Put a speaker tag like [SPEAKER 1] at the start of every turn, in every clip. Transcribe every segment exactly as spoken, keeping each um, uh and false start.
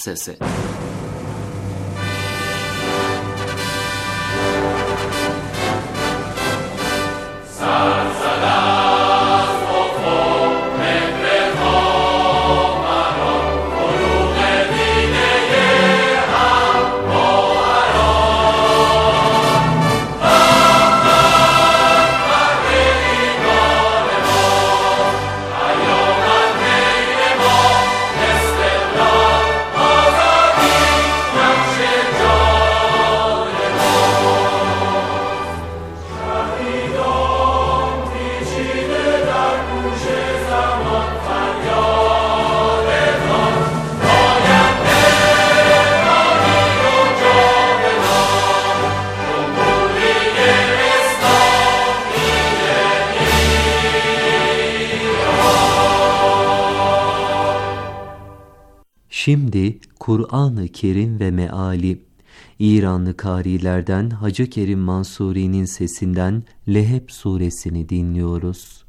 [SPEAKER 1] Sesi.
[SPEAKER 2] Şimdi Kur'an-ı Kerim ve meali, İranlı kârilerden Hacı Kerim Mansuri'nin sesinden Leheb suresini dinliyoruz.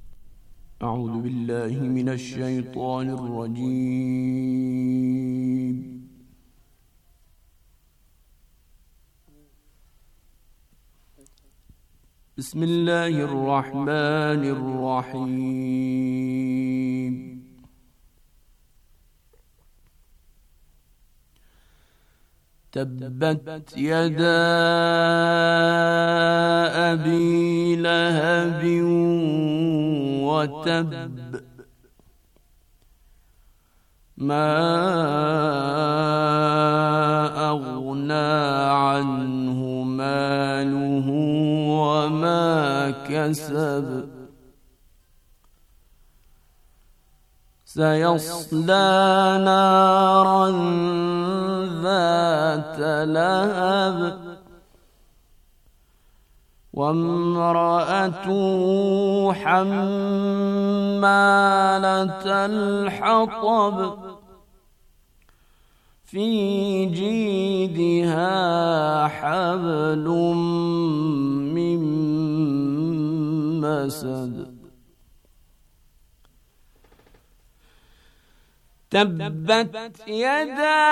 [SPEAKER 3] Euzubillahimineşşeytanirracim. Bismillahirrahmanirrahim. تبت يدا أبي لهب وتب ما أغنى عنه ماله وما كسب سيصلى نارا ذات لهب وامرأته حمالة الحطب في جيدها حبل من مسد تبت يدا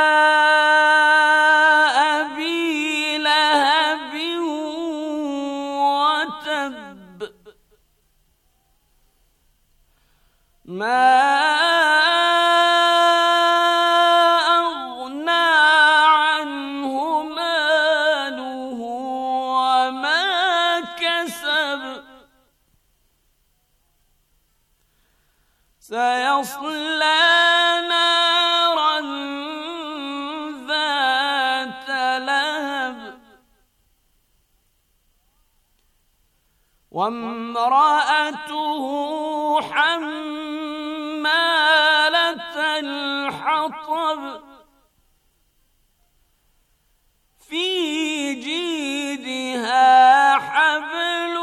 [SPEAKER 3] أبي لهب وتب ما أغنى عنه ماله وما كسب سيصلى وامرأته حمالة الحطب في جيدها حبل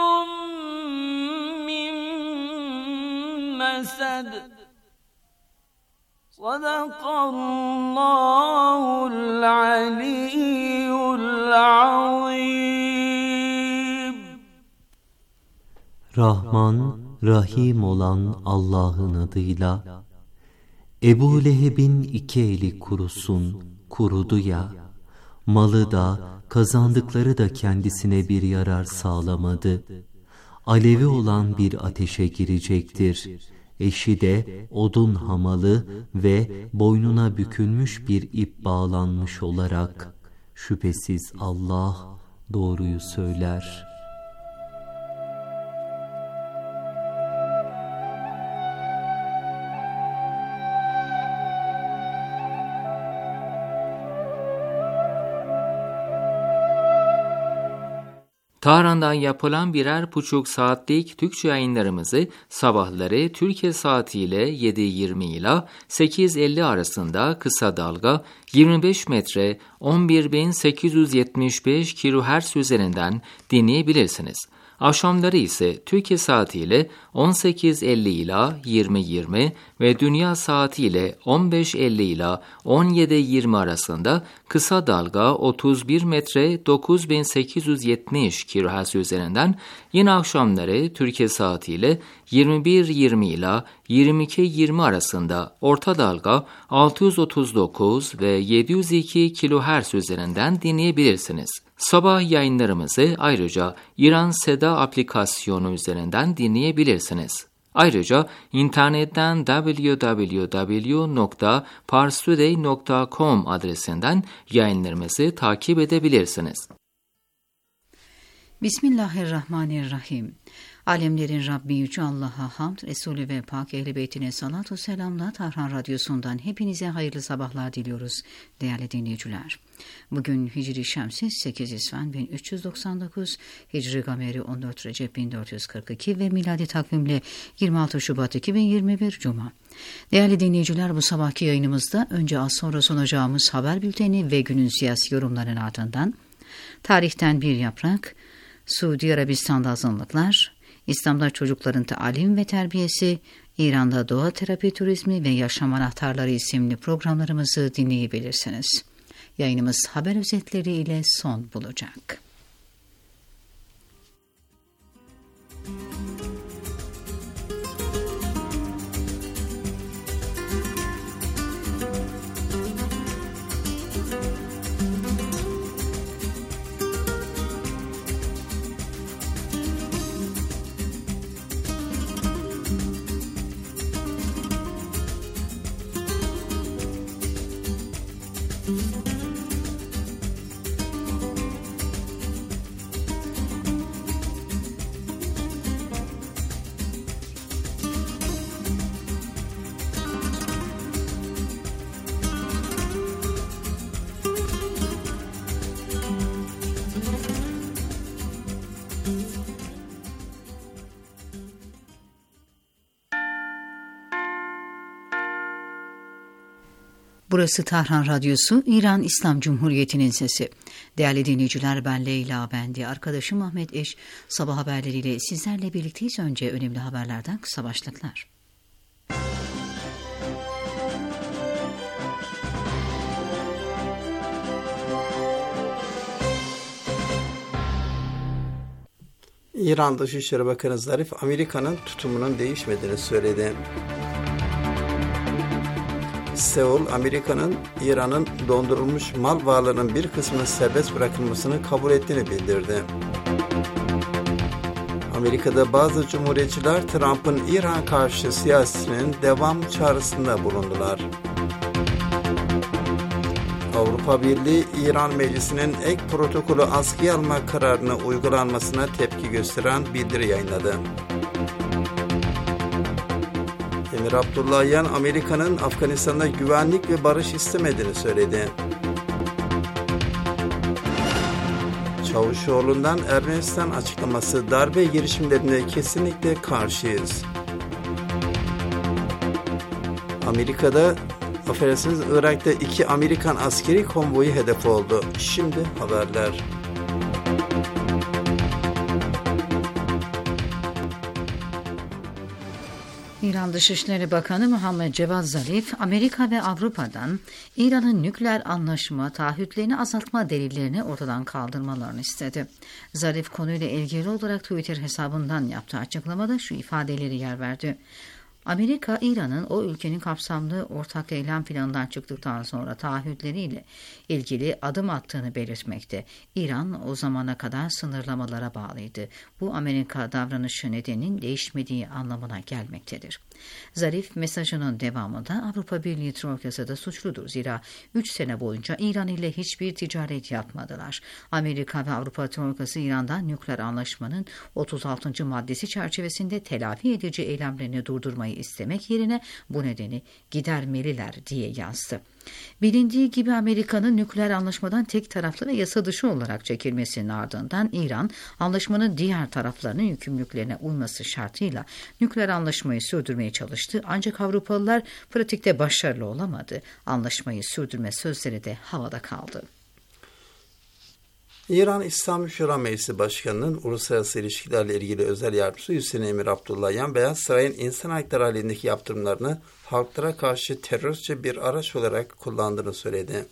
[SPEAKER 3] من مسد صدق الله العلي العظيم.
[SPEAKER 2] Rahman, Rahim olan Allah'ın adıyla. Ebu Leheb'in iki eli kurusun, kurudu ya, malı da, kazandıkları da kendisine bir yarar sağlamadı. Alevi olan bir ateşe girecektir. Eşi de odun hamalı ve boynuna bükülmüş bir ip bağlanmış olarak. Şüphesiz Allah doğruyu söyler.
[SPEAKER 1] Tahran'dan yapılan birer buçuk saatlik Türkçe yayınlarımızı sabahları Türkiye saatiyle yedi yirmi ile sekiz elli arasında kısa dalga yirmi beş metre on bir bin sekiz yüz yetmiş beş kilohertz üzerinden dinleyebilirsiniz. Akşamları ise Türkiye saatiyle on sekiz elli ila yirmi yirmi ve dünya saatiyle on beş elli ila on yedi yirmi arasında kısa dalga otuz bir metre dokuz bin sekiz yüz yetmiş kilohertz üzerinden, yine akşamları Türkiye saatiyle yirmi bir yirmi ila yirmi iki yirmi arasında orta dalga altı yüz otuz dokuz ve yedi yüz iki kilohertz üzerinden dinleyebilirsiniz. Sabah yayınlarımızı ayrıca İran Seda aplikasyonu üzerinden dinleyebilirsiniz. Ayrıca internetten double-u double-u double-u nokta parstoday nokta com adresinden yayınlarımızı takip edebilirsiniz.
[SPEAKER 4] Bismillahirrahmanirrahim. Alemlerin Rabbi Yüce Allah'a hamd, Resulü ve Pak Ehl-i Beytine salatu selamla Tahran Radyosu'ndan hepinize hayırlı sabahlar diliyoruz değerli dinleyiciler. Bugün Hicri Şemsi sekiz İsfen bin üç yüz doksan dokuz, Hicri Gameri on dört Recep bin dört yüz kırk iki ve miladi takvimle yirmi altı Şubat iki bin yirmi bir Cuma. Değerli dinleyiciler, bu sabahki yayınımızda önce az sonra sunacağımız haber bülteni ve günün siyasi yorumlarının ardından tarihten bir yaprak, Suudi Arabistan'da azınlıklar, İslam'da çocukların talim ve terbiyesi, İran'da doğa terapi turizmi ve yaşam anahtarları isimli programlarımızı dinleyebilirsiniz. Yayınımız haber özetleriyle son bulacak. Burası Tahran Radyosu, İran İslam Cumhuriyeti'nin sesi. Değerli dinleyiciler, ben Leyla Bendi, arkadaşım Ahmet Eş, sabah haberleriyle sizlerle birlikteyiz. Önce önemli haberlerden kısa başlıklar.
[SPEAKER 5] İran Dışişleri Bakanı Zarif, Amerika'nın tutumunun değişmediğini söyledi. Seul, Amerika'nın İran'ın dondurulmuş mal varlığının bir kısmının serbest bırakılmasını kabul ettiğini bildirdi. Amerika'da bazı cumhuriyetçiler Trump'ın İran karşı siyasetinin devam çağrısında bulundular. Avrupa Birliği, İran Meclisi'nin ek protokolü askıya alma kararını uygulanmasına tepki gösteren bildiri yayınladı. Emir Abdullahian, Amerika'nın Afganistan'da güvenlik ve barış istemediğini söyledi. Çavuşoğlu'ndan Ermenistan açıklaması, darbe girişimlerine kesinlikle karşıyız. Amerika'da, affedersiniz, Irak'ta iki Amerikan askeri konvoyu hedef oldu. Şimdi haberler.
[SPEAKER 4] İran Dışişleri Bakanı Muhammed Cevad Zarif, Amerika ve Avrupa'dan İran'ın nükleer anlaşma taahhütlerini azaltma delillerini ortadan kaldırmalarını istedi. Zarif konuyla ilgili olarak Twitter hesabından yaptığı açıklamada şu ifadeleri yer verdi. Amerika, İran'ın o ülkenin kapsamlı ortak eylem planından çıktıktan sonra taahhütleriyle ilgili adım attığını belirtmekte. İran o zamana kadar sınırlamalara bağlıydı. Bu Amerika davranışı nedeninin değişmediği anlamına gelmektedir. Zarif mesajının devamında Avrupa Birliği Troikası da suçludur. Zira üç sene boyunca İran ile hiçbir ticaret yapmadılar. Amerika ve Avrupa Troikası İran'dan nükleer anlaşmanın otuz altıncı maddesi çerçevesinde telafi edici eylemlerini durdurmayı istemek yerine bu nedeni gidermeliler diye yazdı. Bilindiği gibi Amerika'nın nükleer anlaşmadan tek taraflı ve yasa dışı olarak çekilmesinin ardından İran, anlaşmanın diğer taraflarının yükümlülüklerine uyması şartıyla nükleer anlaşmayı sürdürmeye çalıştı. Ancak Avrupalılar pratikte başarılı olamadı. Anlaşmayı sürdürme sözleri de havada kaldı.
[SPEAKER 5] İran İslam Şura Meclisi Başkanı'nın uluslararası ilişkilerle ilgili özel yardımcısı Hüseyin Emir Abdullahian, Beyaz Saray'ın insan hakları halindeki yaptırımlarını halklara karşı teröristçe bir araç olarak kullandığını söyledi.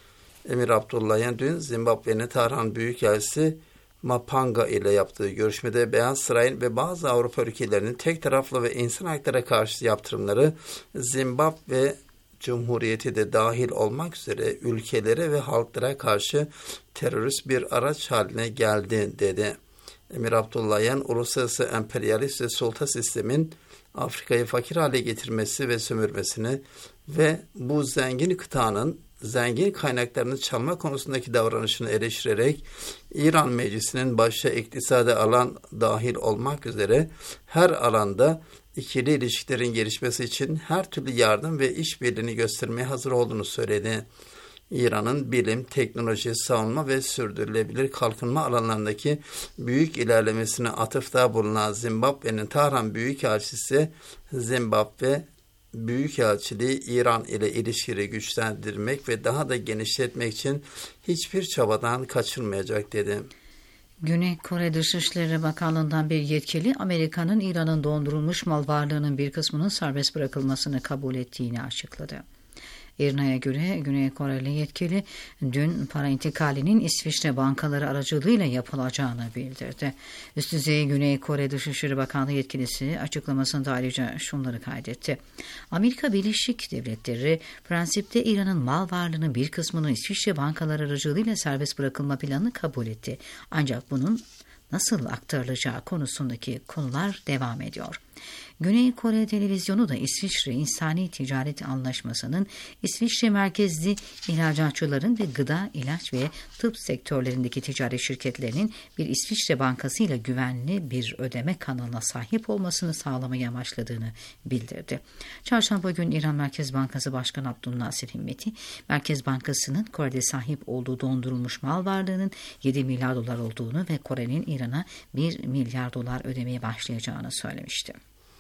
[SPEAKER 5] Emir Abdullahian dün Zimbabwe'nin Tahran Büyükelçisi Mapanga ile yaptığı görüşmede Beyaz Saray'ın ve bazı Avrupa ülkelerinin tek taraflı ve insan haklara karşı yaptırımları Zimbabwe Cumhuriyeti de dahil olmak üzere ülkelere ve halklara karşı terörist bir araç haline geldi dedi. Emir Abdullahian, uluslararası emperyalist ve sulta sistemin Afrika'yı fakir hale getirmesi ve sömürmesini ve bu zengin kıtanın zengin kaynaklarını çalma konusundaki davranışını eleştirerek İran Meclisi'nin başta iktisadi alan dahil olmak üzere her alanda ikili ilişkilerin gelişmesi için her türlü yardım ve işbirliğini göstermeye hazır olduğunu söyledi. İran'ın bilim, teknoloji, savunma ve sürdürülebilir kalkınma alanlarındaki büyük ilerlemesine atıfta bulunan Zimbabwe'nin Tahran Büyükelçisi, Zimbabwe Büyükelçiliği İran ile ilişkileri güçlendirmek ve daha da genişletmek için hiçbir çabadan kaçınmayacak dedi.
[SPEAKER 4] Güney Kore Dışişleri Bakanlığı'ndan bir yetkili, Amerika'nın İran'ın dondurulmuş mal varlığının bir kısmının serbest bırakılmasını kabul ettiğini açıkladı. İRNA'ya göre Güney Koreli yetkili dün para intikalinin İsviçre bankaları aracılığıyla yapılacağını bildirdi. Üst düzey Güney Kore Dışişleri Bakanlığı yetkilisi açıklamasında ayrıca şunları kaydetti. Amerika Birleşik Devletleri prensipte İran'ın mal varlığının bir kısmının İsviçre bankaları aracılığıyla serbest bırakılma planını kabul etti. Ancak bunun nasıl aktarılacağı konusundaki konular devam ediyor. Güney Kore Televizyonu da İsviçre İnsani Ticaret Anlaşması'nın İsviçre merkezli ihracatçıların ve gıda, ilaç ve tıp sektörlerindeki ticaret şirketlerinin bir İsviçre bankasıyla güvenli bir ödeme kanalına sahip olmasını sağlamayı amaçladığını bildirdi. Çarşamba günü İran Merkez Bankası Başkanı Abdülnasir Himmeti, Merkez Bankası'nın Kore'de sahip olduğu dondurulmuş mal varlığının yedi milyar dolar olduğunu ve Kore'nin İran'a bir milyar dolar ödemeye başlayacağını söylemişti.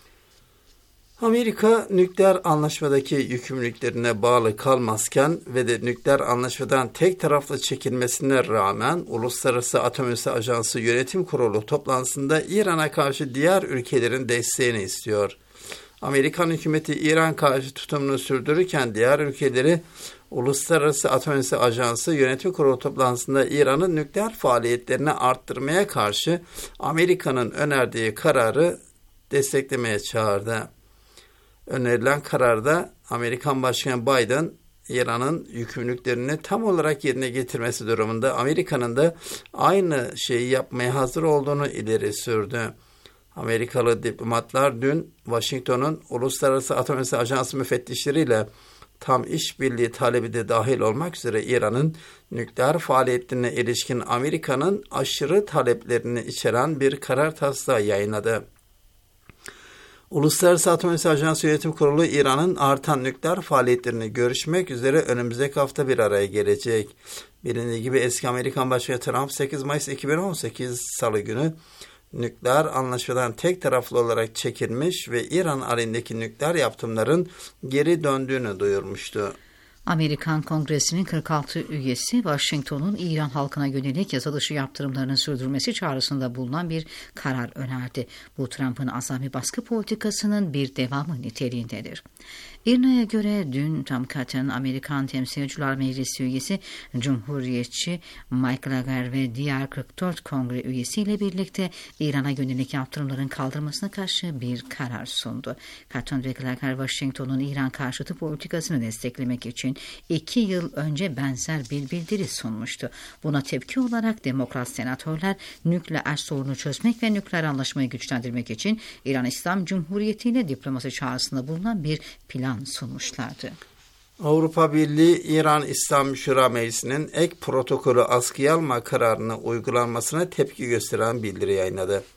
[SPEAKER 5] Amerika nükleer anlaşmadaki yükümlülüklerine bağlı kalmazken ve de nükleer anlaşmadan tek taraflı çekilmesine rağmen Uluslararası Atom Ajansı Yönetim Kurulu toplantısında İran'a karşı diğer ülkelerin desteğini istiyor. Amerikan hükümeti İran karşı tutumunu sürdürürken diğer ülkeleri Uluslararası Atom Ajansı Yönetim Kurulu toplantısında İran'ın nükleer faaliyetlerini arttırmaya karşı Amerika'nın önerdiği kararı desteklemeye çağırdı. Önerilen kararda Amerikan Başkanı Biden, İran'ın yükümlülüklerini tam olarak yerine getirmesi durumunda Amerika'nın da aynı şeyi yapmaya hazır olduğunu ileri sürdü. Amerikalı diplomatlar dün Washington'un Uluslararası Atom Ajansı müfettişleriyle tam işbirliği talebi de dahil olmak üzere İran'ın nükleer faaliyetlerine ilişkin Amerika'nın aşırı taleplerini içeren bir karar taslağı yayınladı. Uluslararası Atom Ajansı Yönetim Kurulu İran'ın artan nükleer faaliyetlerini görüşmek üzere önümüzdeki hafta bir araya gelecek. Bilindiği gibi eski Amerikan Başkanı Trump sekiz Mayıs iki bin on sekiz Salı günü nükleer anlaşmadan tek taraflı olarak çekilmiş ve İran aleyhindeki nükleer yaptırımların geri döndüğünü duyurmuştu.
[SPEAKER 4] Amerikan Kongresi'nin kırk altı üyesi Washington'un İran halkına yönelik yasa dışı yaptırımlarını sürdürmesi çağrısında bulunan bir karar önerdi. Bu Trump'ın azami baskı politikasının bir devamı niteliğindedir. İRNA'ya göre dün Tom Cotton, Amerikan Temsilciler Meclisi üyesi Cumhuriyetçi Mike Lager ve diğer kırk dört kongre üyesiyle birlikte İran'a yönelik yaptırımların kaldırmasına karşı bir karar sundu. Cotton ve Lager, Washington'un İran karşıtı politikasını desteklemek için iki yıl önce benzer bir bildiri sunmuştu. Buna tepki olarak Demokrat senatörler nükleer sorunu çözmek ve nükleer anlaşmayı güçlendirmek için İran İslam Cumhuriyeti ile diplomasi çağrısında bulunan bir plan sunmuşlardı.
[SPEAKER 5] Avrupa Birliği, İran İslam Şura Meclisi'nin ek protokolü askıya alma kararını uygulanmasına tepki gösteren bildiri yayınladı.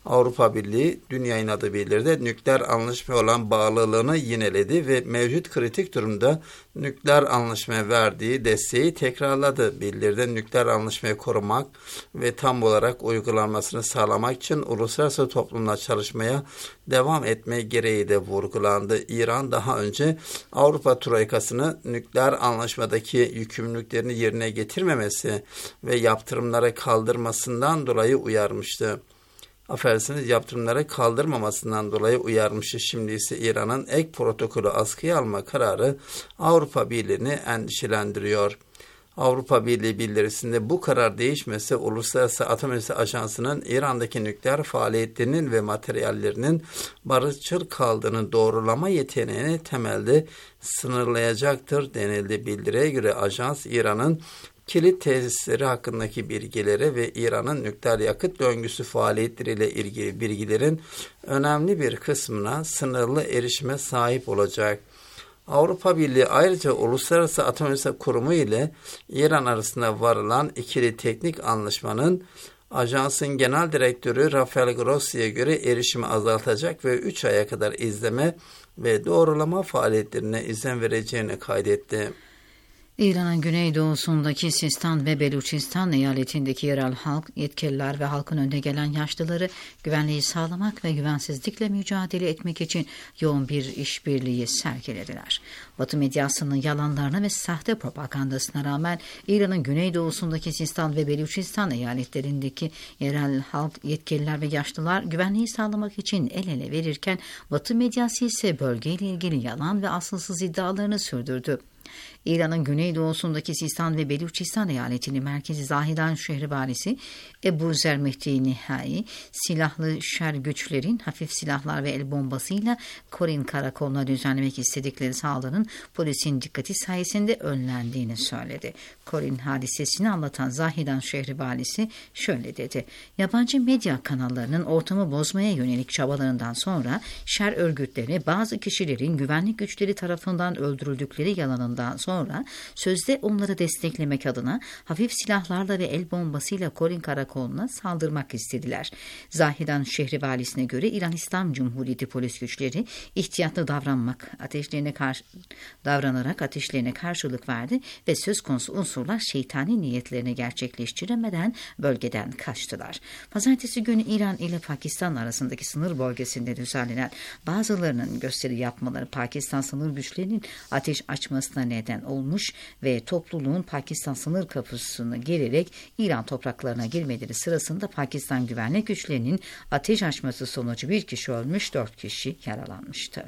[SPEAKER 5] Avrupa Birliği dün yayınladığı bildiride nükleer anlaşmaya olan bağlılığını yineledi ve mevcut kritik durumda nükleer anlaşmaya verdiği desteği tekrarladı. Bildiride nükleer anlaşmayı korumak ve tam olarak uygulanmasını sağlamak için uluslararası toplumla çalışmaya devam etme gereği de vurgulandı. İran daha önce Avrupa Troikası'nı nükleer anlaşmadaki yükümlülüklerini yerine getirmemesi ve yaptırımlara kaldırmasından dolayı uyarmıştı. Affedersiniz, yaptırımları kaldırmamasından dolayı uyarmıştı. Şimdi ise İran'ın ek protokolü askıya alma kararı Avrupa Birliği'ni endişelendiriyor. Avrupa Birliği bildirisinde bu karar değişmese Uluslararası Atom Enerjisi Ajansı'nın İran'daki nükleer faaliyetlerinin ve materyallerinin barışçıl kaldığını doğrulama yeteneğini temelde sınırlayacaktır denildi. Bildiriye göre ajans İran'ın kilit tesisleri hakkındaki bilgileri ve İran'ın nükleer yakıt döngüsü faaliyetleriyle ilgili bilgilerin önemli bir kısmına sınırlı erişime sahip olacak. Avrupa Birliği ayrıca Uluslararası Atom Enerjisi Kurumu ile İran arasında varılan ikili teknik anlaşmanın ajansın genel direktörü Rafael Grossi'ye göre erişimi azaltacak ve üç aya kadar izleme ve doğrulama faaliyetlerine izin vereceğini kaydetti.
[SPEAKER 4] İran'ın güneydoğusundaki Sistan ve Beluçistan eyaletindeki yerel halk, yetkililer ve halkın önde gelen yaşlıları güvenliği sağlamak ve güvensizlikle mücadele etmek için yoğun bir işbirliği sergilediler. Batı medyasının yalanlarına ve sahte propagandasına rağmen İran'ın güneydoğusundaki Sistan ve Beluçistan eyaletlerindeki yerel halk, yetkililer ve yaşlılar güvenliği sağlamak için el ele verirken Batı medyası ise bölgeyle ilgili yalan ve asılsız iddialarını sürdürdü. İran'ın güneydoğusundaki Sistan ve Beluçistan eyaletinin merkezi Zahidan şehri valisi Ebu Zer Mehdi Nihai, silahlı şer güçlerin hafif silahlar ve el bombasıyla Korin karakoluna düzenlemek istedikleri saldırının polisin dikkati sayesinde önlendiğini söyledi. Korin hadisesini anlatan Zahidan şehri valisi şöyle dedi: yabancı medya kanallarının ortamı bozmaya yönelik çabalarından sonra şer örgütleri bazı kişilerin güvenlik güçleri tarafından öldürüldükleri yalanından sonra Sonra sözde onları desteklemek adına hafif silahlarla ve el bombasıyla Korin karakoluna saldırmak istediler. Zahidan şehri valisine göre İran İslam Cumhuriyeti polis güçleri ihtiyatlı davranmak, ateşlerine karşı davranarak ateşlerine karşılık verdi ve söz konusu unsurlar şeytani niyetlerini gerçekleştiremeden bölgeden kaçtılar. Pazartesi günü İran ile Pakistan arasındaki sınır bölgesinde düzenlenen bazılarının gösteri yapmaları Pakistan sınır güçlerinin ateş açmasına neden olmuş ve topluluğun Pakistan sınır kapısını gelerek İran topraklarına girmeleri sırasında Pakistan güvenlik güçlerinin ateş açması sonucu bir kişi ölmüş, dört kişi yaralanmıştı.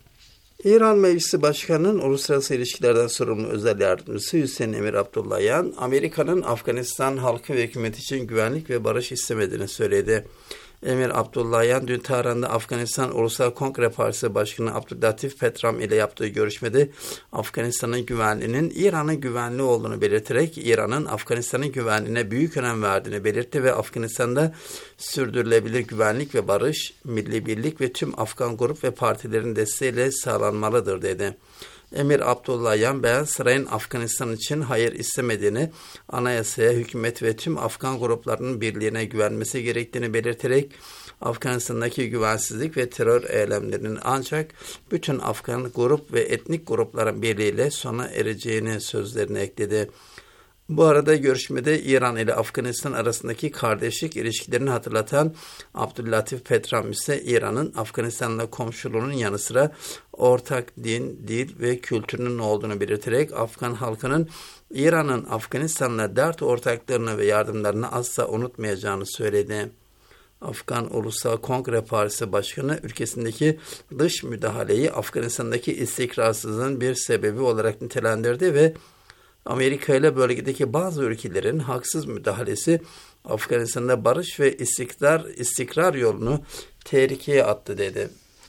[SPEAKER 5] İran Meclisi Başkanı'nın uluslararası ilişkilerden sorumlu özel yardımcısı Hüseyin Emir Abdullahian, Amerika'nın Afganistan halkı ve hükümeti için güvenlik ve barış istemediğini söyledi. Emir Abdullahian dün Tahran'da Afganistan Ulusal Kongre Partisi Başkanı Abdüllatif Petram ile yaptığı görüşmede Afganistan'ın güvenliğinin İran'ın güvenli olduğunu belirterek İran'ın Afganistan'ın güvenliğine büyük önem verdiğini belirtti ve Afganistan'da sürdürülebilir güvenlik ve barış, milli birlik ve tüm Afgan grup ve partilerin desteğiyle sağlanmalıdır dedi. Emir Abdullahian, Beyaz Saray'ın Afganistan için hayır istemediğini, anayasaya, hükümet ve tüm Afgan gruplarının birliğine güvenmesi gerektiğini belirterek Afganistan'daki güvensizlik ve terör eylemlerinin ancak bütün Afgan grup ve etnik grupların birliğiyle sona ereceğini sözlerine ekledi. Bu arada görüşmede İran ile Afganistan arasındaki kardeşlik ilişkilerini hatırlatan Abdüllatif Petram ise İran'ın Afganistan'la komşuluğunun yanı sıra ortak din, dil ve kültürünün olduğunu belirterek Afgan halkının İran'ın Afganistan'la dert ortaklarını ve yardımlarını asla unutmayacağını söyledi. Afgan Ulusal Kongre Partisi Başkanı ülkesindeki dış müdahaleyi Afganistan'daki istikrarsızlığın bir sebebi olarak nitelendirdi ve Amerika ile bölgedeki bazı ülkelerin haksız müdahalesi Afganistan'da barış ve istikrar, istikrar yolunu tehlikeye attı dedi.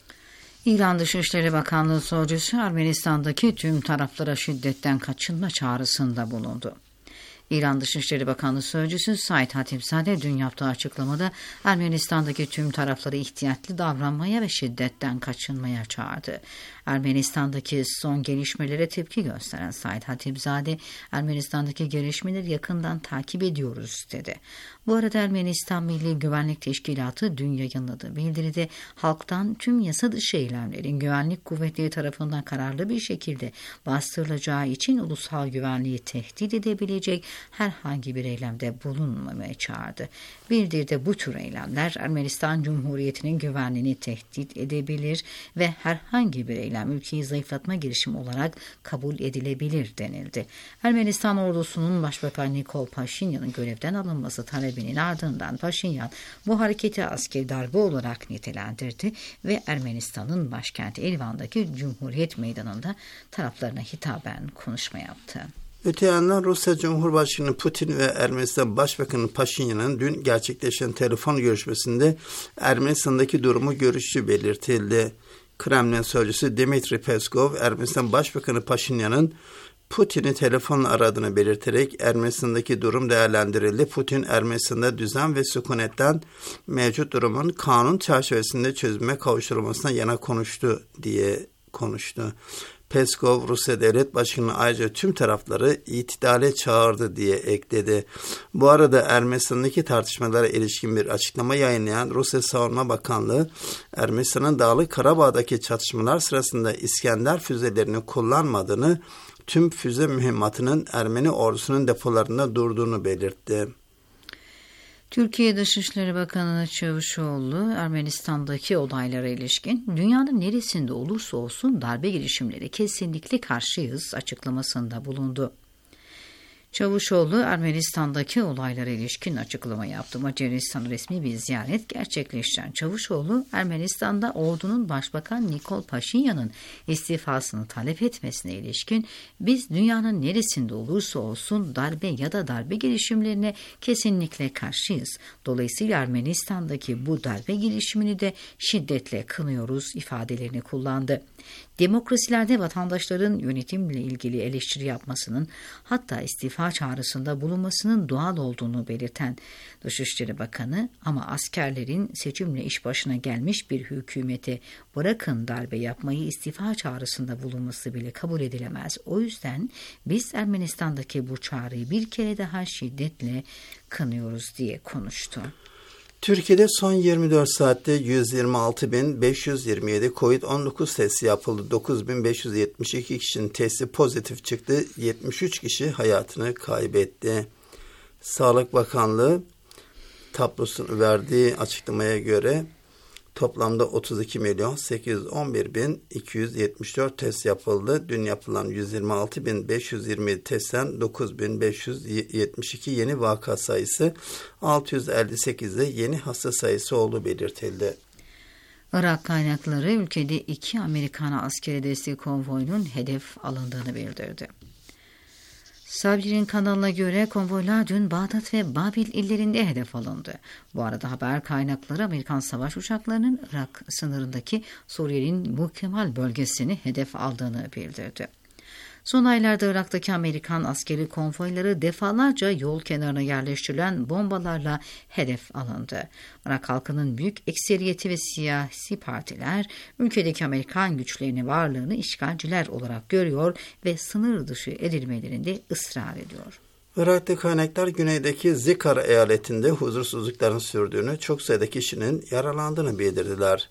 [SPEAKER 4] İran Dışişleri Bakanlığı Sözcüsü Ermenistan'daki tüm taraflara şiddetten kaçınma çağrısında bulundu. İran Dışişleri Bakanlığı Sözcüsü Said Hatipzadeh dün yaptığı açıklamada Ermenistan'daki tüm tarafları ihtiyatlı davranmaya ve şiddetten kaçınmaya çağırdı. Ermenistan'daki son gelişmelere tepki gösteren Said Hatipzadeh, Ermenistan'daki gelişmeleri yakından takip ediyoruz dedi. Bu arada Ermenistan Milli Güvenlik Teşkilatı dün yayınladığı bildiride halktan tüm yasa dışı eylemlerin güvenlik kuvvetleri tarafından kararlı bir şekilde bastırılacağı için ulusal güvenliği tehdit edebilecek herhangi bir eylemde bulunmamaya çağırdı. Bildiride bu tür eylemler Ermenistan Cumhuriyeti'nin güvenliğini tehdit edebilir ve herhangi bir eylem ülkeyi zayıflatma girişimi olarak kabul edilebilir denildi. Ermenistan ordusunun Başbakan Nikol Paşinyan'ın görevden alınması talebinin ardından Paşinyan bu hareketi askeri darbe olarak nitelendirdi ve Ermenistan'ın başkenti Erivan'daki Cumhuriyet Meydanı'nda taraflarına hitaben konuşma yaptı.
[SPEAKER 5] Öte yandan Rusya Cumhurbaşkanı Putin ve Ermenistan Başbakanı Paşinyan'ın dün gerçekleşen telefon görüşmesinde Ermenistan'daki durumu görüşü belirtildi. Kremlin sözcüsü Dmitri Peskov, Ermenistan Başbakanı Paşinyan'ın Putin'i telefonla aradığını belirterek Ermenistan'daki durum değerlendirildi. Putin, Ermenistan'da düzen ve sükunetten mevcut durumun kanun çerçevesinde çözüme kavuşturulmasına yana konuştu diye konuştu. Peskov, Rusya Devlet Başkanı ayrıca tüm tarafları itidale çağırdı diye ekledi. Bu arada Ermenistan'daki tartışmalara ilişkin bir açıklama yayınlayan Rusya Savunma Bakanlığı, Ermenistan'ın Dağlık Karabağ'daki çatışmalar sırasında İskender füzelerini kullanmadığını, tüm füze mühimmatının Ermeni ordusunun depolarında durduğunu belirtti.
[SPEAKER 4] Türkiye Dışişleri Bakanı Çavuşoğlu, Ermenistan'daki olaylara ilişkin dünyanın neresinde olursa olsun darbe girişimleri kesinlikle karşıyız açıklamasında bulundu. Çavuşoğlu, Ermenistan'daki olaylara ilişkin açıklama yaptı. Macaristan resmi bir ziyaret gerçekleştiren Çavuşoğlu, Ermenistan'da ordunun Başbakan Nikol Paşinyan'ın istifasını talep etmesine ilişkin biz dünyanın neresinde olursa olsun darbe ya da darbe girişimlerine kesinlikle karşıyız. Dolayısıyla Ermenistan'daki bu darbe girişimini de şiddetle kınıyoruz ifadelerini kullandı. Demokrasilerde vatandaşların yönetimle ilgili eleştiri yapmasının, hatta istifa çağrısında bulunmasının doğal olduğunu belirten Dışişleri Bakanı, ama askerlerin seçimle iş başına gelmiş bir hükümete bırakın darbe yapmayı, istifa çağrısında bulunması bile kabul edilemez. O yüzden biz Ermenistan'daki bu çağrıyı bir kere daha şiddetle kınıyoruz diye konuştu.
[SPEAKER 5] Türkiye'de son yirmi dört saatte yüz yirmi altı bin beş yüz yirmi yedi kovid on dokuz testi yapıldı. dokuz bin beş yüz yetmiş iki kişinin testi pozitif çıktı. yetmiş üç kişi hayatını kaybetti. Sağlık Bakanlığı tablosunu verdiği açıklamaya göre toplamda otuz iki milyon sekiz yüz on bir bin iki yüz yetmiş dört test yapıldı. Dün yapılan yüz yirmi altı bin beş yüz yirmi yedi testten dokuz bin beş yüz yetmiş iki yeni vaka sayısı, altı yüz elli sekizde yeni hasta sayısı olduğu belirtildi.
[SPEAKER 4] Irak kaynakları ülkede iki Amerikan askeri destek konvoyunun hedef alındığını bildirdi. Sabir'in kanalına göre konvoylar dün Bağdat ve Babil illerinde hedef alındı. Bu arada haber kaynakları Amerikan savaş uçaklarının Irak sınırındaki Suriye'nin Mukemal bölgesini hedef aldığını bildirdi. Son aylarda Irak'taki Amerikan askeri konvoyları defalarca yol kenarına yerleştirilen bombalarla hedef alındı. Irak halkının büyük ekseriyeti ve siyasi partiler ülkedeki Amerikan güçlerinin varlığını işgalciler olarak görüyor ve sınır dışı edilmelerinde ısrar ediyor.
[SPEAKER 5] Irak'ta kaynaklar güneydeki Zikar eyaletinde huzursuzlukların sürdüğünü, çok sayıda kişinin yaralandığını bildirdiler.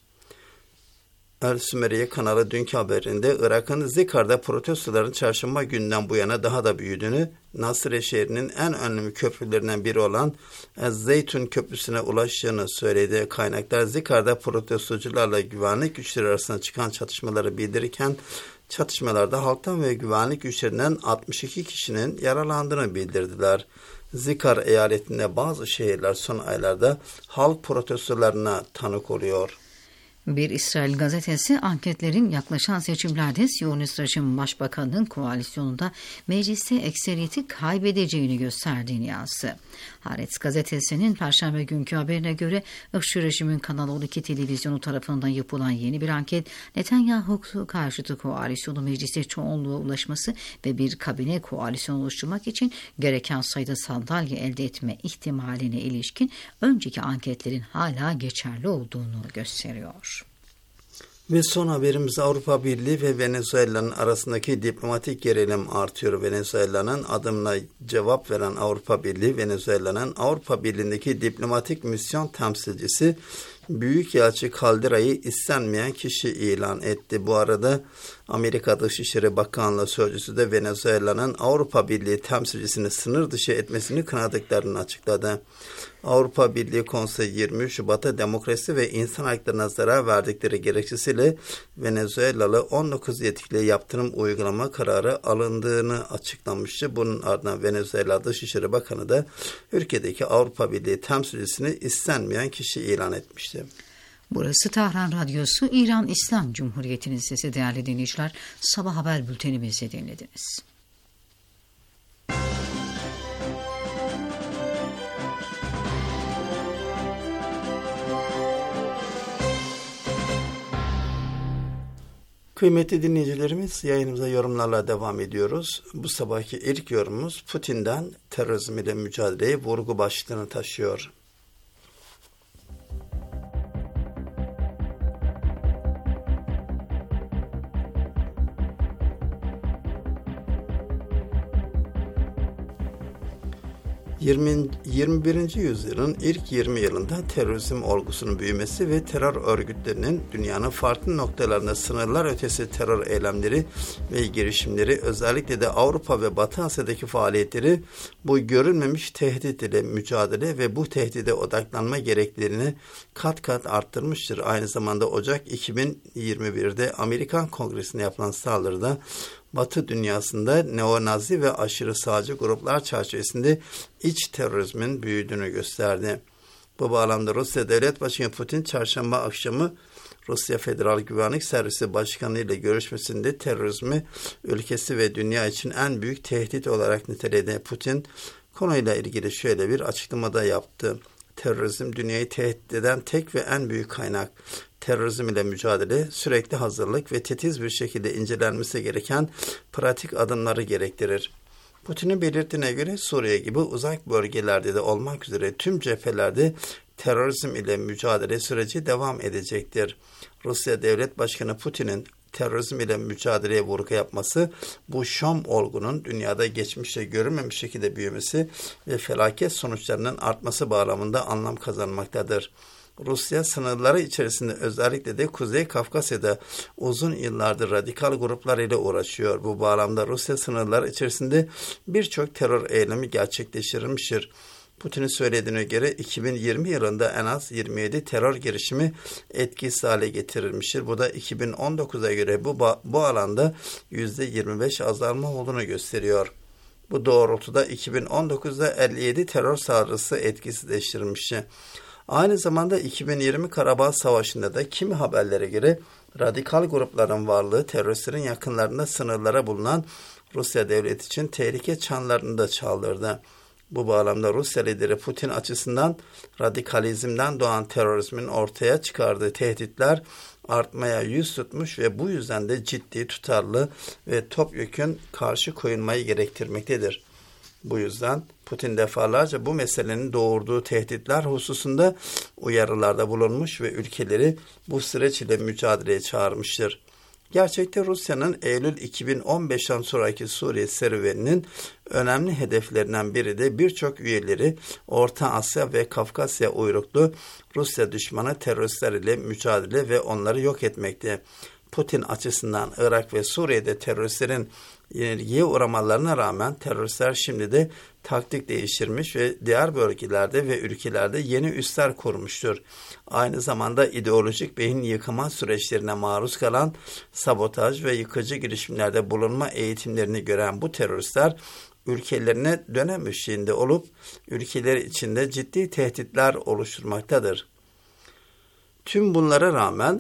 [SPEAKER 5] El Sümeriye kanalı dünkü haberinde Irak'ın Zikar'da protestoların çarşamba günden bu yana daha da büyüdüğünü, Nasırye şehrinin en önemli köprülerinden biri olan Ez-Zeytun Köprüsü'ne ulaştığını söyledi. Kaynaklar Zikar'da protestocularla güvenlik güçleri arasında çıkan çatışmaları bildirirken, çatışmalarda halktan ve güvenlik güçlerinden altmış iki kişinin yaralandığını bildirdiler. Zikar eyaletinde bazı şehirler son aylarda halk protestolarına tanık oluyor.
[SPEAKER 4] Bir İsrail gazetesi anketlerin yaklaşan seçimlerde Siyonist rejim başbakanının koalisyonunda mecliste ekseriyeti kaybedeceğini gösterdiğini yazdı. Haaretz gazetesinin Perşembe günkü haberine göre ırkçı rejimin Kanal on iki televizyonu tarafından yapılan yeni bir anket Netanyahu karşıtı koalisyonu mecliste çoğunluğa ulaşması ve bir kabine koalisyonu oluşturmak için gereken sayıda sandalye elde etme ihtimaline ilişkin önceki anketlerin hala geçerli olduğunu gösteriyor.
[SPEAKER 5] Ve son haberimiz Avrupa Birliği ve Venezuela'nın arasındaki diplomatik gerilim artıyor. Venezuela'nın adımına cevap veren Avrupa Birliği, Venezuela'nın Avrupa Birliği'ndeki diplomatik misyon temsilcisi Büyükelçi Caldera'yı istenmeyen kişi ilan etti. Bu arada Amerika Dışişleri Bakanlığı Sözcüsü de Venezuela'nın Avrupa Birliği temsilcisini sınır dışı etmesini kınadıklarını açıkladı. Avrupa Birliği Konseyi yirmi üç Şubat'ta demokrasi ve insan haklarına zarar verdikleri gerekçesiyle Venezuelalı on dokuz yetkiliye yaptırım uygulama kararı alındığını açıklamıştı. Bunun ardından Venezuela Dışişleri Bakanı da ülkedeki Avrupa Birliği temsilcisini istenmeyen kişi ilan etmişti.
[SPEAKER 4] Burası Tahran Radyosu, İran İslam Cumhuriyeti'nin sesi değerli dinleyiciler. Sabah haber bültenimizi dinlediniz.
[SPEAKER 5] Kıymetli dinleyicilerimiz, yayınımıza yorumlarla devam ediyoruz. Bu sabahki ilk yorumumuz Putin'den terörizm ile mücadeleye vurgu başlığını taşıyor. yirmi birinci yüzyılın ilk yirmi yılında terörizm olgusunun büyümesi ve terör örgütlerinin dünyanın farklı noktalarında sınırlar ötesi terör eylemleri ve girişimleri, özellikle de Avrupa ve Batı Asya'daki faaliyetleri bu görülmemiş tehdit ile mücadele ve bu tehdide odaklanma gerekliliğini kat kat arttırmıştır. Aynı zamanda Ocak iki bin yirmi bir'de Amerikan Kongresi'ne yapılan saldırıda Batı dünyasında neonazi ve aşırı sağcı gruplar çerçevesinde iç terörizmin büyüdüğünü gösterdi. Bu bağlamda Rusya Devlet Başkanı Putin çarşamba akşamı Rusya Federal Güvenlik Servisi Başkanı ile görüşmesinde terörizmi ülkesi ve dünya için en büyük tehdit olarak niteledi. Putin konuyla ilgili şöyle bir açıklamada yaptı. Terörizm dünyayı tehdit eden tek ve en büyük kaynak. Terörizm ile mücadele, sürekli hazırlık ve titiz bir şekilde incelenmesi gereken pratik adımları gerektirir. Putin'in belirttiğine göre Suriye gibi uzak bölgelerde de olmak üzere tüm cephelerde terörizm ile mücadele süreci devam edecektir. Rusya Devlet Başkanı Putin'in terörizm ile mücadeleye vurgu yapması, bu Şam olgunun dünyada geçmişte görülmemiş şekilde büyümesi ve felaket sonuçlarının artması bağlamında anlam kazanmaktadır. Rusya sınırları içerisinde özellikle de Kuzey Kafkasya'da uzun yıllardır radikal gruplar ile uğraşıyor. Bu bağlamda Rusya sınırları içerisinde birçok terör eylemi gerçekleştirilmiştir. Putin'in söylediğine göre iki bin yirmi yılında en az yirmi yedi terör girişimi etkisiz hale getirilmiştir. Bu da iki bin on dokuza göre bu, bu alanda yüzde yirmi beş azalma olduğunu gösteriyor. Bu doğrultuda iki bin on dokuzda elli yedi terör saldırısı etkisizleştirilmişti. Aynı zamanda iki bin yirmi Karabağ Savaşı'nda da kimi haberlere göre radikal grupların varlığı teröristlerin yakınlarında sınırlara bulunan Rusya devleti için tehlike çanlarını da çaldırdı. Bu bağlamda Rusya lideri Putin açısından radikalizmden doğan terörizmin ortaya çıkardığı tehditler artmaya yüz tutmuş ve bu yüzden de ciddi, tutarlı ve topyekün karşı koyulmayı gerektirmektedir. Bu yüzden Putin defalarca bu meselenin doğurduğu tehditler hususunda uyarılarda bulunmuş ve ülkeleri bu süreç ile mücadeleye çağırmıştır. Gerçekte Rusya'nın Eylül iki bin on beşten sonraki Suriye serüveninin önemli hedeflerinden biri de birçok üyeleri Orta Asya ve Kafkasya uyruklu Rusya düşmanı teröristler ile mücadele ve onları yok etmekte. Putin açısından Irak ve Suriye'de teröristlerin yenilgiye uğramalarına rağmen teröristler şimdi de taktik değiştirmiş ve diğer bölgelerde ve ülkelerde yeni üsler kurmuştur. Aynı zamanda ideolojik beyin yıkama süreçlerine maruz kalan sabotaj ve yıkıcı girişimlerde bulunma eğitimlerini gören bu teröristler ülkelerine dönem eşiğinde olup ülkeleri içinde ciddi tehditler oluşturmaktadır. Tüm bunlara rağmen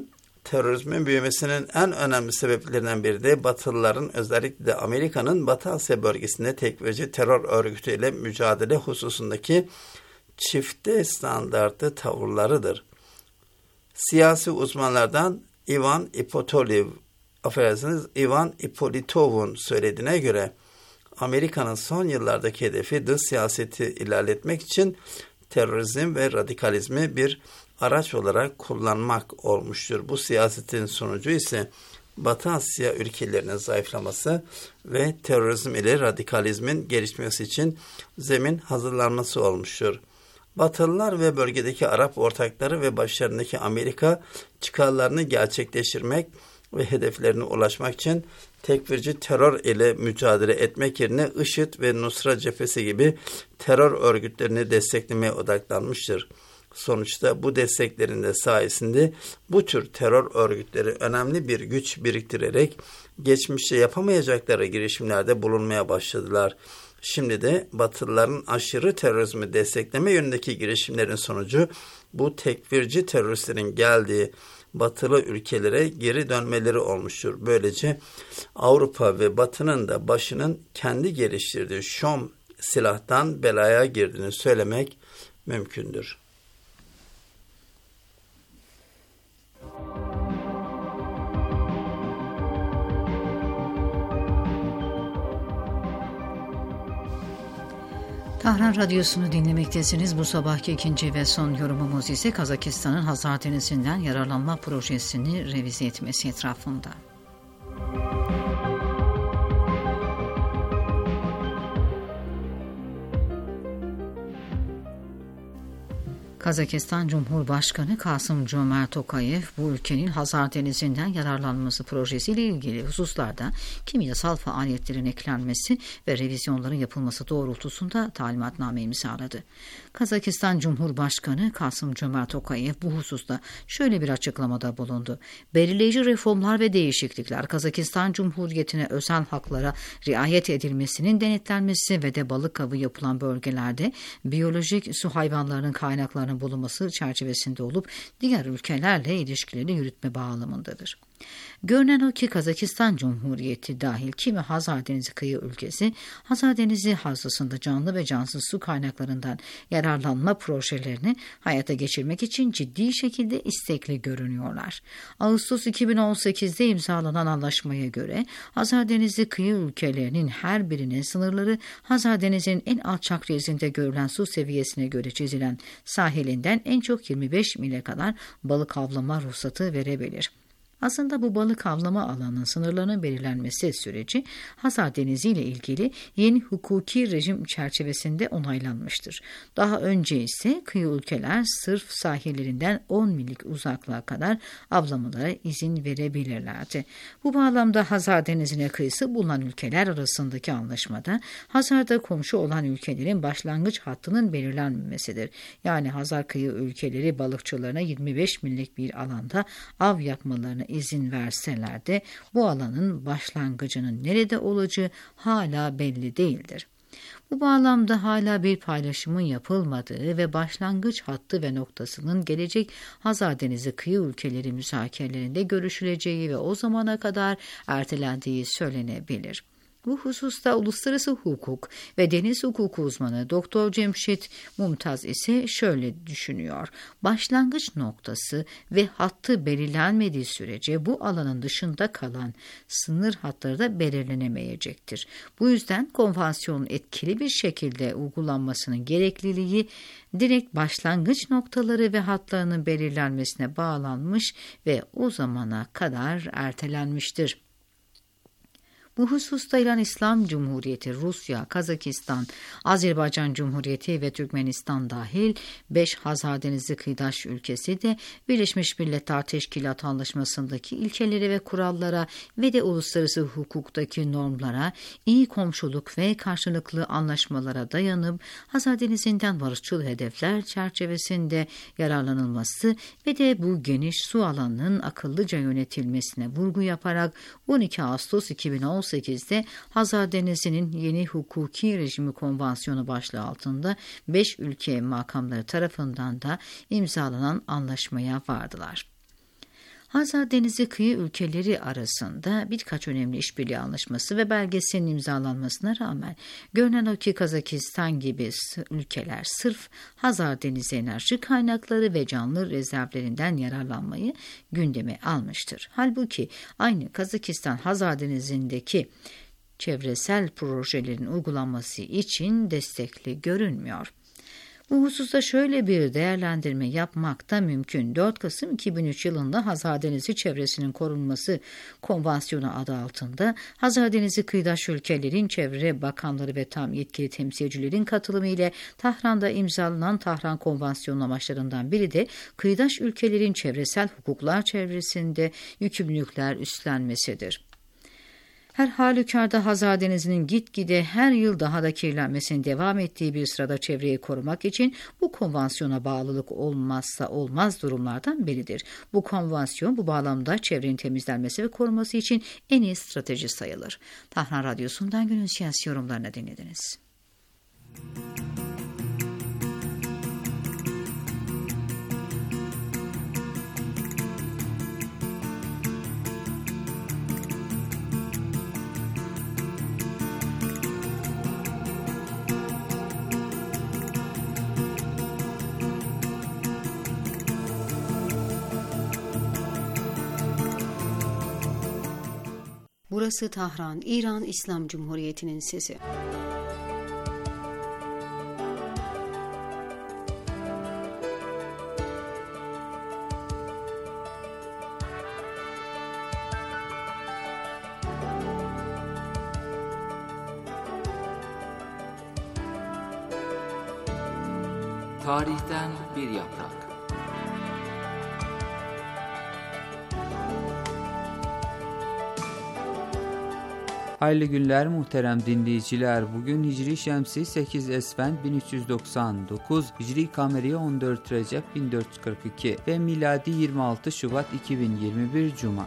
[SPEAKER 5] Terörizmin büyümesinin en önemli sebeplerinden biri de Batılıların, özellikle de Amerika'nın Batı Asya bölgesinde tekfirci terör örgütüyle mücadele hususundaki çifte standartlı tavırlarıdır. Siyasi uzmanlardan Ivan Ipatov, affedersiniz Ivan Ipolitov'un söylediğine göre Amerika'nın son yıllardaki hedefi dış siyaseti ilerletmek için terörizm ve radikalizmi bir araç olarak kullanmak olmuştur. Bu siyasetin sonucu ise Batı Asya ülkelerinin zayıflaması ve terörizm ile radikalizmin gelişmesi için zemin hazırlanması olmuştur. Batılılar ve bölgedeki Arap ortakları ve başlarındaki Amerika çıkarlarını gerçekleştirmek ve hedeflerine ulaşmak için tekfirci terör ile mücadele etmek yerine IŞİD ve Nusra cephesi gibi terör örgütlerini desteklemeye odaklanmıştır. Sonuçta bu desteklerin de sayesinde bu tür terör örgütleri önemli bir güç biriktirerek geçmişte yapamayacakları girişimlerde bulunmaya başladılar. Şimdi de Batılıların aşırı terörizmi destekleme yönündeki girişimlerin sonucu bu tekfirci teröristlerin geldiği batılı ülkelere geri dönmeleri olmuştur. Böylece Avrupa ve Batı'nın da başının kendi geliştirdiği şom silahtan belaya girdiğini söylemek mümkündür.
[SPEAKER 4] Tahran Radyosu'nu dinlemektesiniz. Bu sabahki ikinci ve son yorumumuz ise Kazakistan'ın Hazar Denizi'nden yararlanma projesini revize etmesi etrafında. Kazakistan Cumhurbaşkanı Kasım-Jomart Tokayev bu ülkenin Hazar Denizi'nden yararlanması projesiyle ilgili hususlarda kimyasal faaliyetlerin eklenmesi ve revizyonların yapılması doğrultusunda talimatname imzaladı. Kazakistan Cumhurbaşkanı Kasım-Jomart Tokayev bu hususta şöyle bir açıklamada bulundu. Belirleyici reformlar ve değişiklikler Kazakistan Cumhuriyeti'ne özel haklara riayet edilmesinin denetlenmesi ve de balık avı yapılan bölgelerde biyolojik su hayvanlarının kaynaklarının bulunması çerçevesinde olup diğer ülkelerle ilişkileri yürütme bağlamındadır. Görünen o ki Kazakistan Cumhuriyeti dahil kimi Hazar Denizi kıyı ülkesi, Hazar Denizi havzasında canlı ve cansız su kaynaklarından yararlanma projelerini hayata geçirmek için ciddi şekilde istekli görünüyorlar. Ağustos iki bin on sekizde imzalanan anlaşmaya göre Hazar Denizi kıyı ülkelerinin her birinin sınırları Hazar Denizi'nin en alçak rezinde görülen su seviyesine göre çizilen sahilinden en çok yirmi beş mile kadar balık avlama ruhsatı verebilir. Aslında bu balık avlama alanının sınırlarının belirlenmesi süreci Hazar Denizi ile ilgili yeni hukuki rejim çerçevesinde onaylanmıştır. Daha önce ise kıyı ülkeler sırf sahillerinden on millik uzaklığa kadar avlamalara izin verebilirlerdi. Bu bağlamda Hazar Denizi'ne kıyısı bulunan ülkeler arasındaki anlaşmada Hazar'da komşu olan ülkelerin başlangıç hattının belirlenmemesidir. Yani Hazar kıyı ülkeleri balıkçılarına yirmi beş millik bir alanda av yapmalarını izin verseler de bu alanın başlangıcının nerede olacağı hala belli değildir. Bu bağlamda hala bir paylaşımın yapılmadığı ve başlangıç hattı ve noktasının gelecek Hazar Denizi kıyı ülkeleri müzakerelerinde görüşüleceği ve o zamana kadar ertelendiği söylenebilir. Bu hususta uluslararası hukuk ve deniz hukuku uzmanı Doktor Cemşit Mumtaz ise şöyle düşünüyor. Başlangıç noktası ve hattı belirlenmediği sürece bu alanın dışında kalan sınır hatları da belirlenemeyecektir. Bu yüzden konvansiyonun etkili bir şekilde uygulanmasının gerekliliği direkt başlangıç noktaları ve hatlarının belirlenmesine bağlanmış ve o zamana kadar ertelenmiştir. Bu hususta İran İslam Cumhuriyeti, Rusya, Kazakistan, Azerbaycan Cumhuriyeti ve Türkmenistan dahil beş Hazar Denizi kıyıdaş ülkesi de Birleşmiş Milletler Teşkilatı Anlaşması'ndaki ilkelere ve kurallara ve de uluslararası hukuktaki normlara, iyi komşuluk ve karşılıklı anlaşmalara dayanıp Hazar Denizi'nden barışçıl hedefler çerçevesinde yararlanılması ve de bu geniş su alanının akıllıca yönetilmesine vurgu yaparak on iki Ağustos iki bin on sekizde Hazar Denizi'nin yeni hukuki rejimi konvansiyonu başlığı altında beş ülke makamları tarafından da imzalanan anlaşmaya vardılar. Hazar Denizi kıyı ülkeleri arasında birkaç önemli işbirliği anlaşması ve belgeselin imzalanmasına rağmen görünen o ki Kazakistan gibi ülkeler sırf Hazar Denizi enerji kaynakları ve canlı rezervlerinden yararlanmayı gündeme almıştır. Halbuki aynı Kazakistan Hazar Denizi'ndeki çevresel projelerin uygulanması için destekli görünmüyor. Bu hususta şöyle bir değerlendirme yapmak da mümkün. dört Kasım iki bin üç yılında Hazar Denizi çevresinin korunması konvansiyonu adı altında Hazar Denizi kıyıdaş ülkelerin çevre bakanları ve tam yetkili temsilcilerin katılımı ile Tahran'da imzalanan Tahran Konvansiyonu amaçlarından biri de kıyıdaş ülkelerin çevresel hukuklar çevresinde yükümlülükler üstlenmesidir. Her halükarda Hazar Denizi'nin gitgide her yıl daha da kirlenmesinin devam ettiği bir sırada çevreyi korumak için bu konvansiyona bağlılık olmazsa olmaz durumlardan biridir. Bu konvansiyon bu bağlamda çevrenin temizlenmesi ve korunması için en iyi strateji sayılır. Tahran Radyosu'ndan günün siyasi yorumlarını dinlediniz.
[SPEAKER 6] Burası Tahran, İran İslam Cumhuriyeti'nin sesi.
[SPEAKER 1] Tarihten bir yaprak.
[SPEAKER 7] Hayırlı günler muhterem dinleyiciler. Bugün Hicri Şemsi sekiz Esfend bin üç yüz doksan dokuz, Hicri Kameri on dört Recep bin dört yüz kırk iki ve miladi yirmi altı Şubat iki bin yirmi bir Cuma.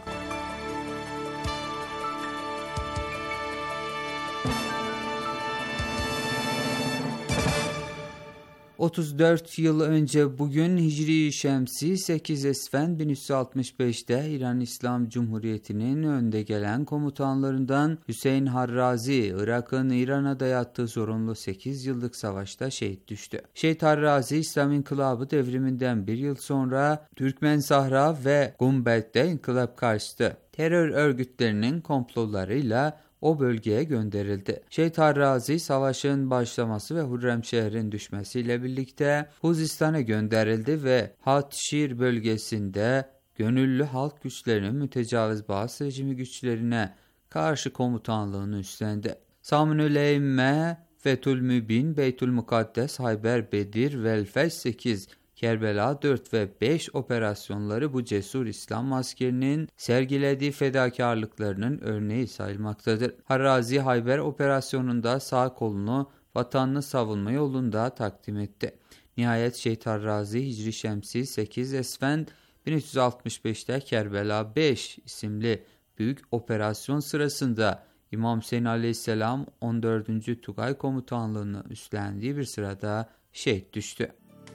[SPEAKER 7] otuz dört yıl önce bugün Hicri Şemsi sekiz Esfend bin üç yüz altmış beş'te İran İslam Cumhuriyeti'nin önde gelen komutanlarından Hüseyin Harrazi, Irak'ın İran'a dayattığı zorunlu sekiz yıllık savaşta şehit düştü. Şehit Harrazi, İslam İnkılabı devriminden bir yıl sonra Türkmen Sahra ve Gumbelt'te inkılap karşıtı terör örgütlerinin komplolarıyla o bölgeye gönderildi. Şehit Harrazi savaşın başlaması ve Hürremşehir'in düşmesiyle birlikte Huzistan'a gönderildi ve Hatşir bölgesinde gönüllü halk güçlerinin mütecaviz Baas rejimi güçlerine karşı komutanlığını üstlendi. Samünül Eymme, Fethül Mübin, Beytül Mukaddes, Hayber, Bedir, Velfeş sekiz, Kerbela dört ve beş operasyonları bu cesur İslam askerinin sergilediği fedakarlıklarının örneği sayılmaktadır. Harrazi Hayber operasyonunda sağ kolunu vatanını savunma yolunda takdim etti. Nihayet Şehit Harrazi Hicri Şemsi sekiz Esfend bin üç yüz altmış beş'te Kerbela beş isimli büyük operasyon sırasında İmam Hüseyin Aleyhisselam on dördüncü Tugay komutanlığını üstlendiği bir sırada şehit düştü.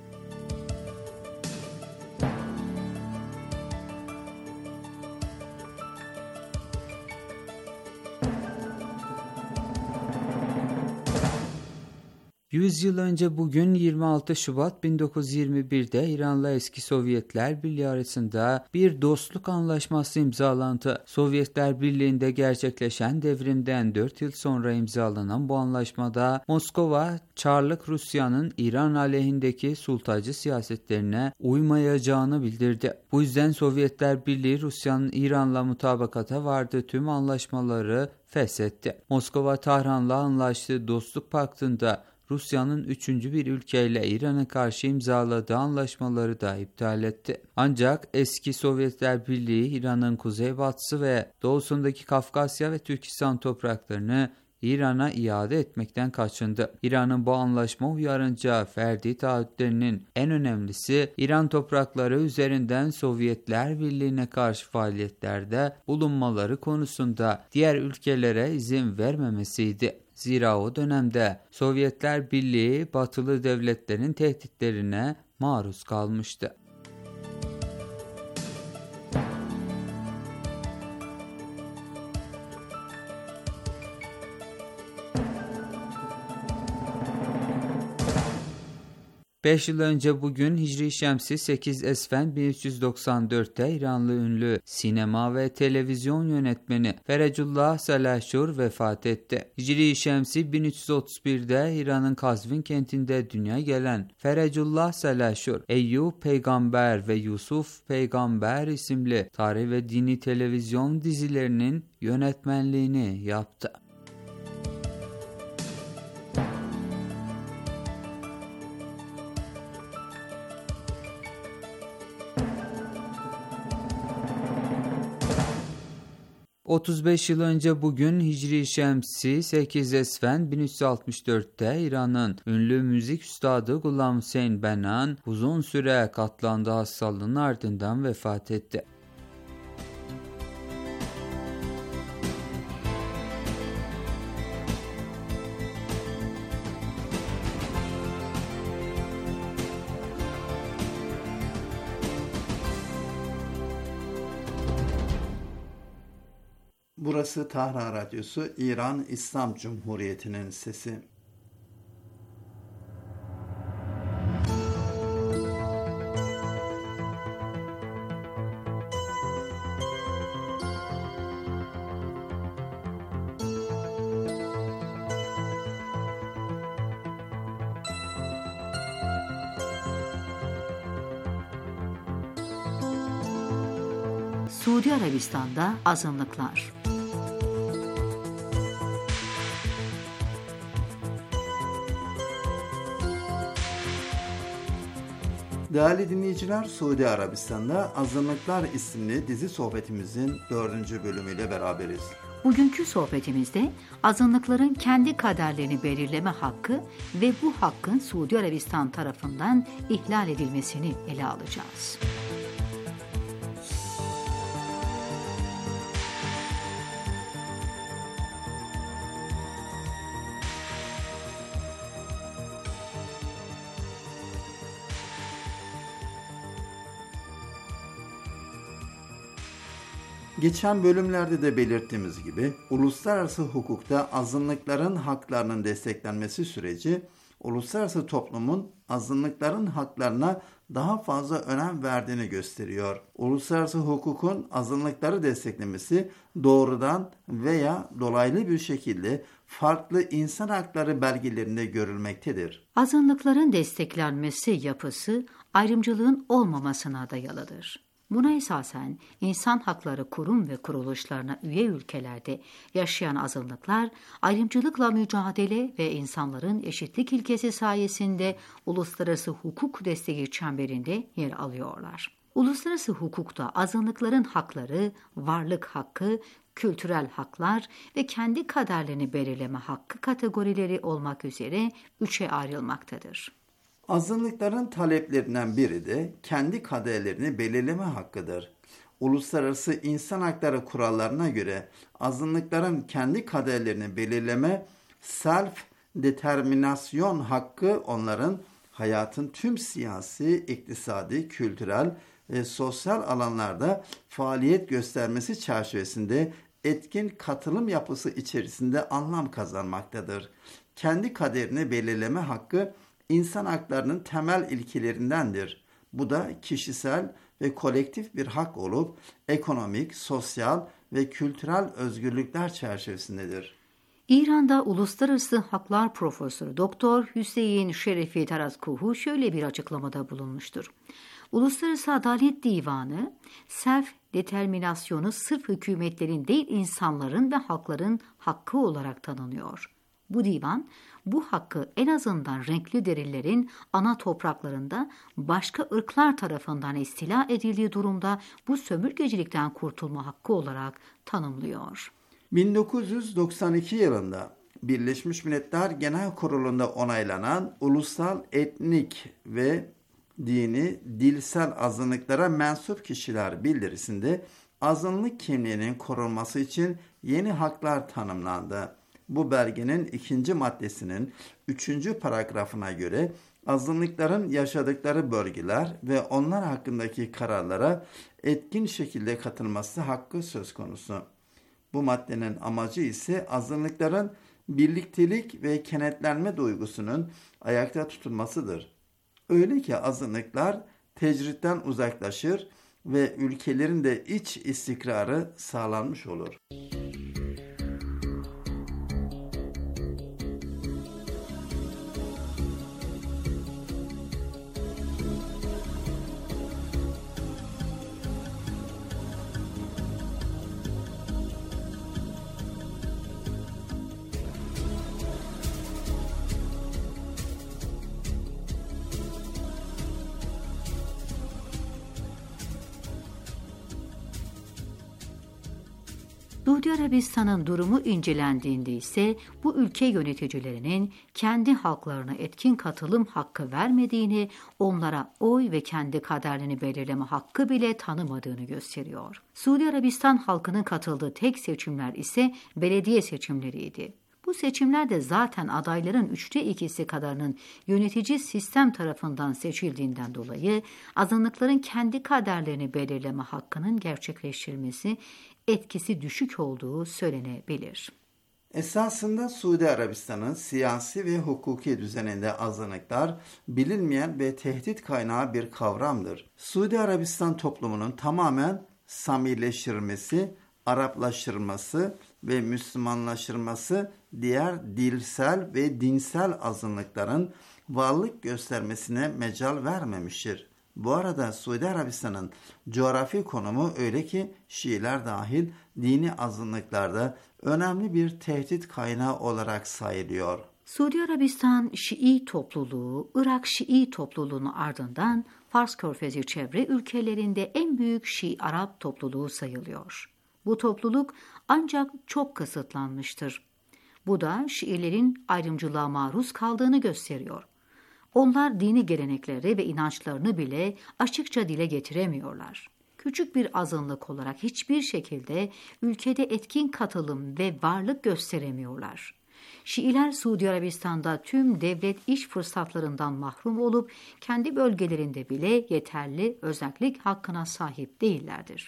[SPEAKER 7] yüz yıl önce bugün yirmi altı Şubat bin dokuz yüz yirmi bir'de İran'la eski Sovyetler Birliği arasında bir dostluk anlaşması imzalandı. Sovyetler Birliği'nde gerçekleşen devrimden dört yıl sonra imzalanan bu anlaşmada Moskova, Çarlık Rusya'nın İran aleyhindeki sultacı siyasetlerine uymayacağını bildirdi. Bu yüzden Sovyetler Birliği Rusya'nın İran'la mutabakata vardığı tüm anlaşmaları feshetti. Moskova, Tahran'la anlaştığı dostluk paktında Rusya'nın üçüncü bir ülkeyle İran'a karşı imzaladığı anlaşmaları da iptal etti. Ancak eski Sovyetler Birliği İran'ın kuzeybatısı ve doğusundaki Kafkasya ve Türkistan topraklarını İran'a iade etmekten kaçındı. İran'ın bu anlaşma uyarınca verdiği taahhütlerinin en önemlisi İran toprakları üzerinden Sovyetler Birliği'ne karşı faaliyetlerde bulunmaları konusunda diğer ülkelere izin vermemesiydi. Zira o dönemde Sovyetler Birliği batılı devletlerin tehditlerine maruz kalmıştı. beş yıl önce bugün Hicri Şemsi sekiz Esfen bin üç yüz doksan dörtte İranlı ünlü sinema ve televizyon yönetmeni Ferecullah Selashur vefat etti. Hicri Şemsi bin üç yüz otuz birde İran'ın Kazvin kentinde dünyaya gelen Ferecullah Selashur, Eyyub Peygamber ve Yusuf Peygamber isimli tarih ve dini televizyon dizilerinin yönetmenliğini yaptı. otuz beş yıl önce bugün Hicri Şemsi sekiz Esfen bin üç yüz altmış dörtte İran'ın ünlü müzik üstadı Gulam Hüseyin Benan uzun süre katlandığı hastalığının ardından vefat etti.
[SPEAKER 5] Burası Tahran Radyosu, İran İslam Cumhuriyeti'nin sesi.
[SPEAKER 4] Suudi Arabistan'da azınlıklar.
[SPEAKER 5] Değerli dinleyiciler, Suudi Arabistan'da Azınlıklar isimli dizi sohbetimizin dördüncü bölümüyle beraberiz.
[SPEAKER 4] Bugünkü sohbetimizde azınlıkların kendi kaderlerini belirleme hakkı ve bu hakkın Suudi Arabistan tarafından ihlal edilmesini ele alacağız.
[SPEAKER 5] Geçen bölümlerde de belirttiğimiz gibi uluslararası hukukta azınlıkların haklarının desteklenmesi süreci uluslararası toplumun azınlıkların haklarına daha fazla önem verdiğini gösteriyor. Uluslararası hukukun azınlıkları desteklemesi doğrudan veya dolaylı bir şekilde farklı insan hakları belgelerinde görülmektedir.
[SPEAKER 4] Azınlıkların desteklenmesi yapısı ayrımcılığın olmamasına dayalıdır. Buna esasen insan hakları kurum ve kuruluşlarına üye ülkelerde yaşayan azınlıklar ayrımcılıkla mücadele ve insanların eşitlik ilkesi sayesinde uluslararası hukuk desteği çemberinde yer alıyorlar. Uluslararası hukukta azınlıkların hakları, varlık hakkı, kültürel haklar ve kendi kaderlerini belirleme hakkı kategorileri olmak üzere üçe ayrılmaktadır.
[SPEAKER 5] Azınlıkların taleplerinden biri de kendi kaderlerini belirleme hakkıdır. Uluslararası insan hakları kurallarına göre azınlıkların kendi kaderlerini belirleme self-determinasyon hakkı onların hayatın tüm siyasi, iktisadi, kültürel ve sosyal alanlarda faaliyet göstermesi çerçevesinde etkin katılım yapısı içerisinde anlam kazanmaktadır. Kendi kaderini belirleme hakkı İnsan haklarının temel ilkelerindendir. Bu da kişisel ve kolektif bir hak olup ekonomik, sosyal ve kültürel özgürlükler çerçevesindedir.
[SPEAKER 4] İran'da Uluslararası Haklar Profesörü Doktor Hüseyin Şerefi Tarazkuhu şöyle bir açıklamada bulunmuştur. Uluslararası Adalet Divanı, self-determinasyonu sırf hükümetlerin değil insanların ve halkların hakkı olarak tanınıyor. Bu divan, bu hakkı en azından renkli derillerin ana topraklarında başka ırklar tarafından istila edildiği durumda bu sömürgecilikten kurtulma hakkı olarak tanımlıyor.
[SPEAKER 5] bin dokuz yüz doksan iki yılında Birleşmiş Milletler Genel Kurulu'nda onaylanan ulusal etnik ve dini, dilsel azınlıklara mensup kişiler bildirisinde azınlık kimliğinin korunması için yeni haklar tanımlandı. Bu belgenin ikinci maddesinin üçüncü paragrafına göre azınlıkların yaşadıkları bölgeler ve onlar hakkındaki kararlara etkin şekilde katılması hakkı söz konusu. Bu maddenin amacı ise azınlıkların birliktelik ve kenetlenme duygusunun ayakta tutulmasıdır. Öyle ki azınlıklar tecritten uzaklaşır ve ülkelerin de iç istikrarı sağlanmış olur.
[SPEAKER 4] Suudi Arabistan'ın durumu incelendiğinde ise bu ülke yöneticilerinin kendi halklarına etkin katılım hakkı vermediğini, onlara oy ve kendi kaderlerini belirleme hakkı bile tanımadığını gösteriyor. Suudi Arabistan halkının katıldığı tek seçimler ise belediye seçimleriydi. Bu seçimlerde zaten adayların üçte ikisi kadarının yönetici sistem tarafından seçildiğinden dolayı azınlıkların kendi kaderlerini belirleme hakkının gerçekleştirilmesi etkisi düşük olduğu söylenebilir.
[SPEAKER 5] Esasında Suudi Arabistan'ın siyasi ve hukuki düzeninde azınlıklar bilinmeyen ve tehdit kaynağı bir kavramdır. Suudi Arabistan toplumunun tamamen Samileştirilmesi, Araplaştırılması ve Müslümanlaştırılması diğer dilsel ve dinsel azınlıkların varlık göstermesine mecal vermemiştir. Bu arada Suudi Arabistan'ın coğrafi konumu öyle ki Şiiler dahil dini azınlıklarda önemli bir tehdit kaynağı olarak sayılıyor.
[SPEAKER 4] Suudi Arabistan Şii topluluğu, Irak Şii topluluğunun ardından Fars Körfezi çevre ülkelerinde en büyük Şii Arap topluluğu sayılıyor. Bu topluluk ancak çok kısıtlanmıştır. Bu da Şiilerin ayrımcılığa maruz kaldığını gösteriyor. Onlar dini gelenekleri ve inançlarını bile açıkça dile getiremiyorlar. Küçük bir azınlık olarak hiçbir şekilde ülkede etkin katılım ve varlık gösteremiyorlar. Şiiler Suudi Arabistan'da tüm devlet iş fırsatlarından mahrum olup kendi bölgelerinde bile yeterli özellik hakkına sahip değillerdir.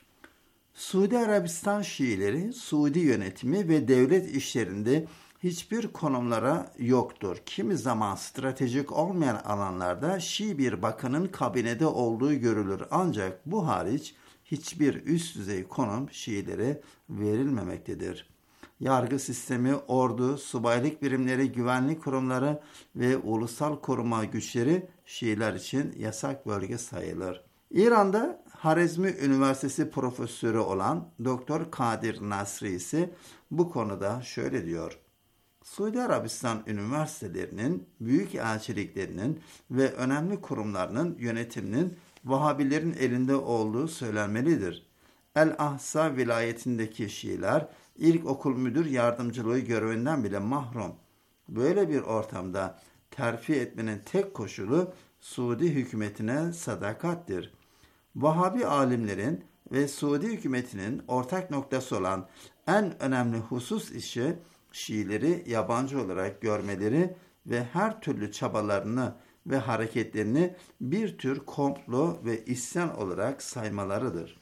[SPEAKER 5] Suudi Arabistan Şiileri, Suudi yönetimi ve devlet işlerinde hiçbir konumlara yoktur. Kimi zaman stratejik olmayan alanlarda Şii bir bakanın kabinede olduğu görülür. Ancak bu hariç hiçbir üst düzey konum Şiilere verilmemektedir. Yargı sistemi, ordu, subaylık birimleri, güvenlik kurumları ve ulusal koruma güçleri Şiiler için yasak bölge sayılır. İran'da Harezmi Üniversitesi profesörü olan Doktor Kadir Nasri ise bu konuda şöyle diyor. Suudi Arabistan üniversitelerinin, büyük elçiliklerinin ve önemli kurumlarının yönetiminin Vahabilerin elinde olduğu söylenmelidir. El-Ahsa vilayetindeki Şiiler ilkokul müdür yardımcılığı görevinden bile mahrum. Böyle bir ortamda terfi etmenin tek koşulu Suudi hükümetine sadakattir. Vahabi alimlerin ve Suudi hükümetinin ortak noktası olan en önemli husus işi Şiileri yabancı olarak görmeleri ve her türlü çabalarını ve hareketlerini bir tür komplo ve isyan olarak saymalarıdır.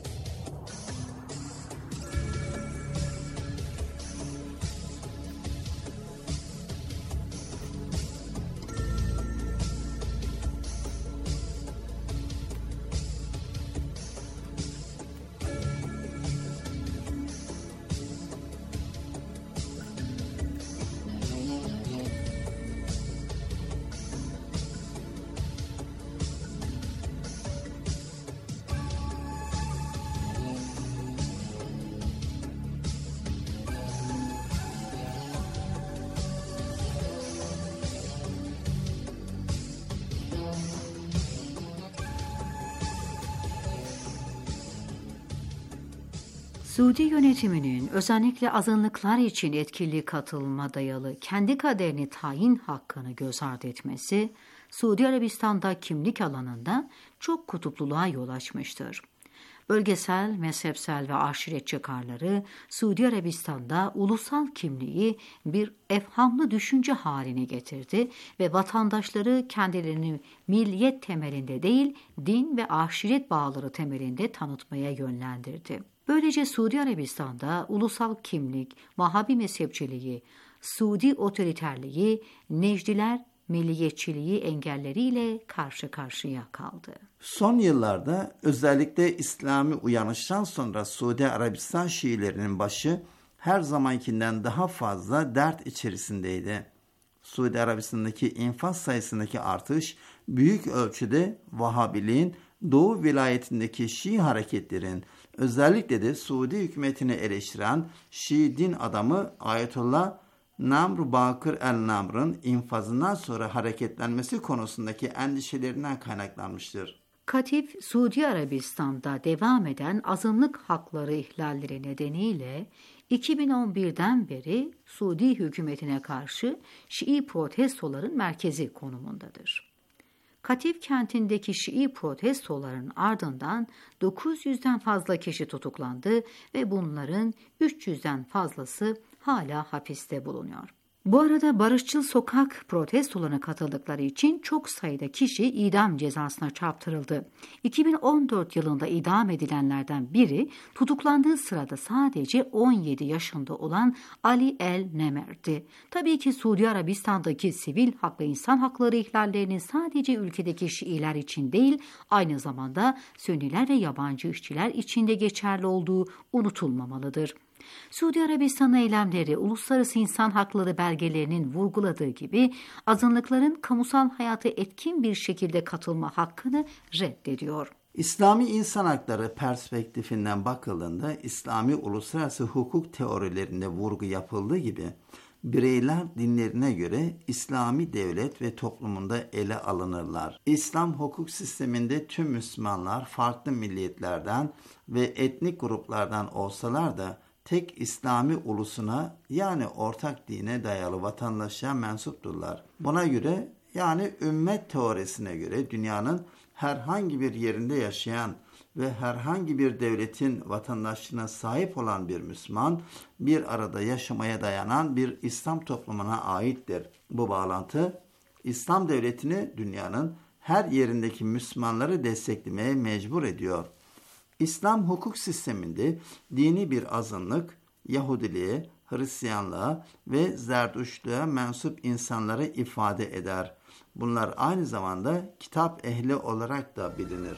[SPEAKER 4] Suudi yönetiminin özellikle azınlıklar için etkili katılma dayalı kendi kaderini tayin hakkını göz ardı etmesi, Suudi Arabistan'da kimlik alanında çok kutupluluğa yol açmıştır. Bölgesel, mezhepsel ve aşiret çıkarları Suudi Arabistan'da ulusal kimliği bir efhamlı düşünce haline getirdi ve vatandaşları kendilerini milliyet temelinde değil, din ve aşiret bağları temelinde tanıtmaya yönlendirdi. Böylece Suudi Arabistan'da ulusal kimlik, Vahabi mezhepçiliği, Suudi otoriterliği, Necdiler, milliyetçiliği engelleriyle karşı karşıya kaldı.
[SPEAKER 5] Son yıllarda özellikle İslami uyanıştan sonra Suudi Arabistan Şiilerinin başı her zamankinden daha fazla dert içerisindeydi. Suudi Arabistan'daki infaz sayısındaki artış büyük ölçüde Vahabiliğin Doğu vilayetindeki Şii hareketlerin, özellikle de Suudi hükümetini eleştiren Şii din adamı Ayetullah Namr Bakır el-Namr'ın infazından sonra hareketlenmesi konusundaki endişelerinden kaynaklanmıştır.
[SPEAKER 4] Katif, Suudi Arabistan'da devam eden azınlık hakları ihlalleri nedeniyle iki bin on birden beri Suudi hükümetine karşı Şii protestoların merkezi konumundadır. Katif kentindeki Şii protestoların ardından dokuz yüzden fazla kişi tutuklandı ve bunların üç yüzden fazlası hala hapiste bulunuyor. Bu arada barışçıl sokak protestolarına katıldıkları için çok sayıda kişi idam cezasına çarptırıldı. iki bin on dört yılında idam edilenlerden biri tutuklandığı sırada sadece on yedi yaşında olan Ali El Nemer'di. Tabii ki Suudi Arabistan'daki sivil hak ve insan hakları ihlallerinin sadece ülkedeki Şiiler için değil, aynı zamanda Sünniler ve yabancı işçiler için de geçerli olduğu unutulmamalıdır. Suudi Arabistan eylemleri uluslararası insan hakları belgelerinin vurguladığı gibi azınlıkların kamusal hayata etkin bir şekilde katılma hakkını reddediyor.
[SPEAKER 5] İslami insan hakları perspektifinden bakıldığında İslami uluslararası hukuk teorilerinde vurgu yapıldığı gibi bireyler dinlerine göre İslami devlet ve toplumunda ele alınırlar. İslam hukuk sisteminde tüm Müslümanlar farklı milliyetlerden ve etnik gruplardan olsalar da tek İslami ulusuna yani ortak dine dayalı vatandaşlığa mensupturlar. Buna göre yani ümmet teorisine göre dünyanın herhangi bir yerinde yaşayan ve herhangi bir devletin vatandaşlığına sahip olan bir Müslüman bir arada yaşamaya dayanan bir İslam toplumuna aittir. Bu bağlantı İslam devletini dünyanın her yerindeki Müslümanları desteklemeye mecbur ediyor. İslam hukuk sisteminde dini bir azınlık, Yahudiliğe, Hristiyanlığa ve Zerdüştlüğe mensup insanları ifade eder. Bunlar aynı zamanda kitap ehli olarak da bilinir.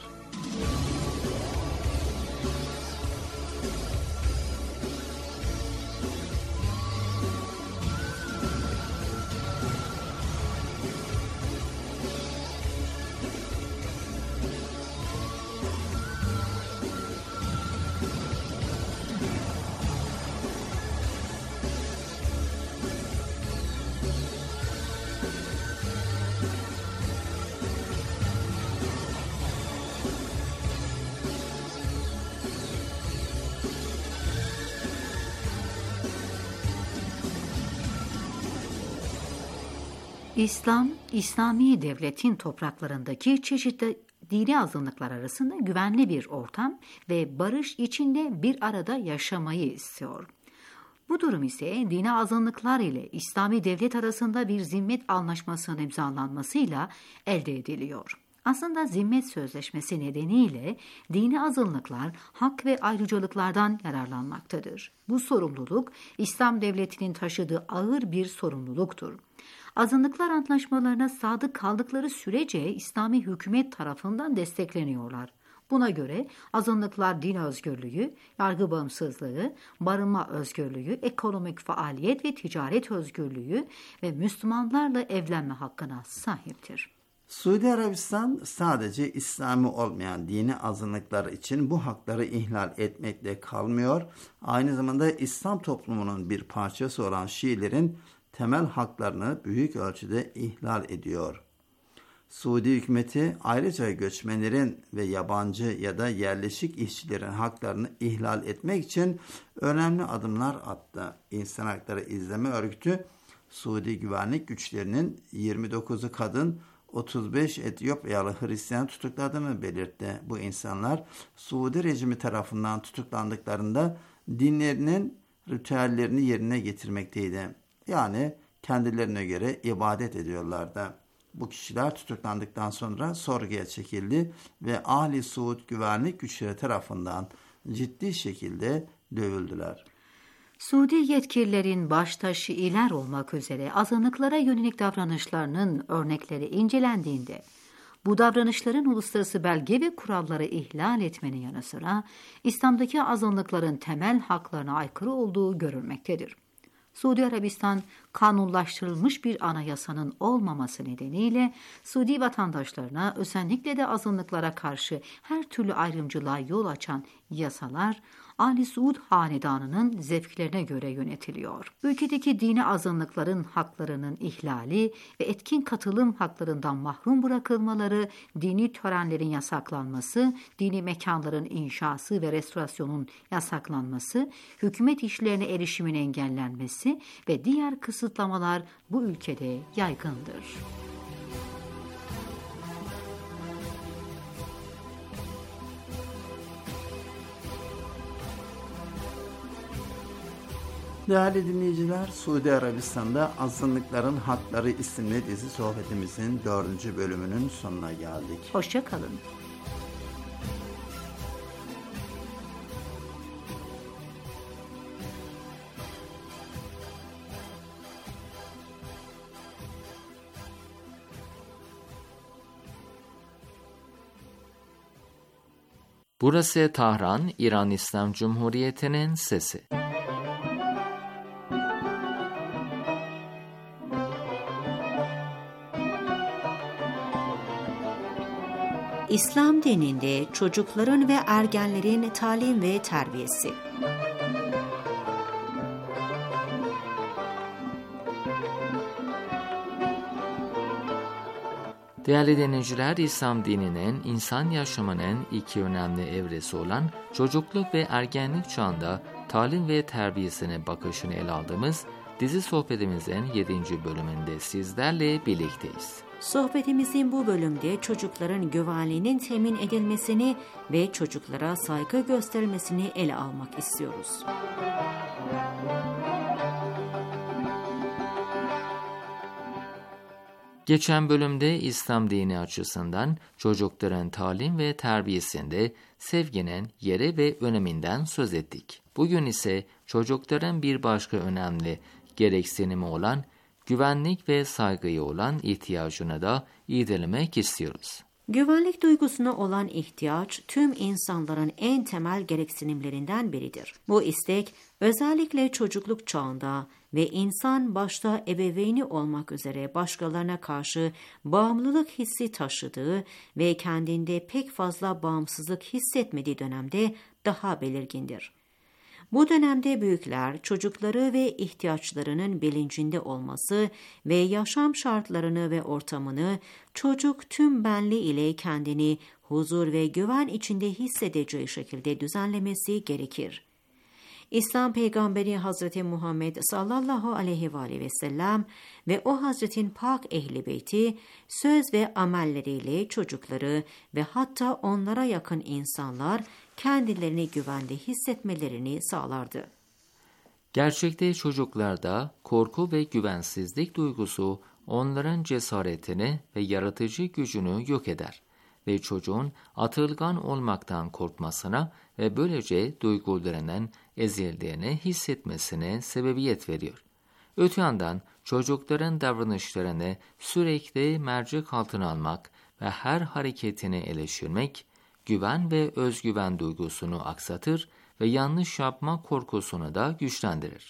[SPEAKER 4] İslam, İslami devletin topraklarındaki çeşitli dini azınlıklar arasında güvenli bir ortam ve barış içinde bir arada yaşamayı istiyor. Bu durum ise dini azınlıklar ile İslami devlet arasında bir zimmet anlaşmasının imzalanmasıyla elde ediliyor. Aslında zimmet sözleşmesi nedeniyle dini azınlıklar hak ve ayrıcalıklardan yararlanmaktadır. Bu sorumluluk İslam devletinin taşıdığı ağır bir sorumluluktur. Azınlıklar antlaşmalarına sadık kaldıkları sürece İslami hükümet tarafından destekleniyorlar. Buna göre azınlıklar din özgürlüğü, yargı bağımsızlığı, barınma özgürlüğü, ekonomik faaliyet ve ticaret özgürlüğü ve Müslümanlarla evlenme hakkına sahiptir.
[SPEAKER 5] Suudi Arabistan sadece İslami olmayan dini azınlıklar için bu hakları ihlal etmekle kalmıyor, aynı zamanda İslam toplumunun bir parçası olan Şiilerin temel haklarını büyük ölçüde ihlal ediyor. Suudi hükümeti ayrıca göçmenlerin ve yabancı ya da yerleşik işçilerin haklarını ihlal etmek için önemli adımlar attı. İnsan Hakları İzleme Örgütü, Suudi güvenlik güçlerinin yirmi dokuzu kadın, otuz beş Etiyopyalı Hristiyan tutukladığını belirtti. Bu insanlar Suudi rejimi tarafından tutuklandıklarında dinlerinin ritüellerini yerine getirmekteydi. Yani kendilerine göre ibadet ediyorlardı. Bu kişiler tutuklandıktan sonra sorguya çekildi ve Ahli Suud güvenlik güçleri tarafından ciddi şekilde dövüldüler.
[SPEAKER 4] Suudi yetkililerin başta Şiiler olmak üzere azınlıklara yönelik davranışlarının örnekleri incelendiğinde, bu davranışların uluslararası belge ve kuralları ihlal etmenin yanı sıra İslam'daki azınlıkların temel haklarına aykırı olduğu görülmektedir. Suudi Arabistan, kanunlaştırılmış bir anayasanın olmaması nedeniyle Suudi vatandaşlarına, özellikle de azınlıklara karşı her türlü ayrımcılığa yol açan yasalar, Ali Suud hanedanının zevklerine göre yönetiliyor. Ülkedeki dini azınlıkların haklarının ihlali ve etkin katılım haklarından mahrum bırakılmaları, dini törenlerin yasaklanması, dini mekanların inşası ve restorasyonun yasaklanması, hükümet işlerine erişimin engellenmesi ve diğer kısıtlamalar bu ülkede yaygındır.
[SPEAKER 5] Değerli dinleyiciler, Suudi Arabistan'da Azınlıkların Hakları isimli dizi sohbetimizin dördüncü bölümünün sonuna geldik.
[SPEAKER 4] Hoşça kalın.
[SPEAKER 1] Burası Tahran, İran İslam Cumhuriyeti'nin sesi.
[SPEAKER 6] İslam dininde çocukların ve ergenlerin talim ve terbiyesi.
[SPEAKER 1] Değerli dinleyiciler, İslam dininin insan yaşamının iki önemli evresi olan çocukluk ve ergenlik çağında talim ve terbiyesine bakışını ele aldığımız dizi sohbetimizin yedinci bölümünde sizlerle birlikteyiz.
[SPEAKER 6] Sohbetimizin bu bölümde çocukların güvenliğinin temin edilmesini ve çocuklara saygı gösterilmesini ele almak istiyoruz.
[SPEAKER 1] Geçen bölümde İslam dini açısından çocukların talim ve terbiyesinde sevginin yeri ve öneminden söz ettik. Bugün ise çocukların bir başka önemli gereksinimi olan güvenlik ve saygıya olan ihtiyacını da irdelemek istiyoruz.
[SPEAKER 6] Güvenlik duygusuna olan ihtiyaç tüm insanların en temel gereksinimlerinden biridir. Bu istek özellikle çocukluk çağında ve insan başta ebeveyni olmak üzere başkalarına karşı bağımlılık hissi taşıdığı ve kendinde pek fazla bağımsızlık hissetmediği dönemde daha belirgindir. Bu dönemde büyükler çocukları ve ihtiyaçlarının bilincinde olması ve yaşam şartlarını ve ortamını çocuk tüm benliği ile kendini huzur ve güven içinde hissedeceği şekilde düzenlemesi gerekir. İslam peygamberi Hazreti Muhammed sallallahu aleyhi ve aleyhi ve sellem ve o Hazretin pak ehli beyti söz ve amelleriyle çocukları ve hatta onlara yakın insanlar kendilerini güvende hissetmelerini sağlardı.
[SPEAKER 1] Gerçekte çocuklarda korku ve güvensizlik duygusu onların cesaretini ve yaratıcı gücünü yok eder ve çocuğun atılgan olmaktan korkmasına ve böylece duygularının ezildiğini hissetmesine sebebiyet veriyor. Öte yandan çocukların davranışlarını sürekli mercek altına almak ve her hareketini eleştirmek, güven ve özgüven duygusunu aksatır ve yanlış yapma korkusunu da güçlendirir.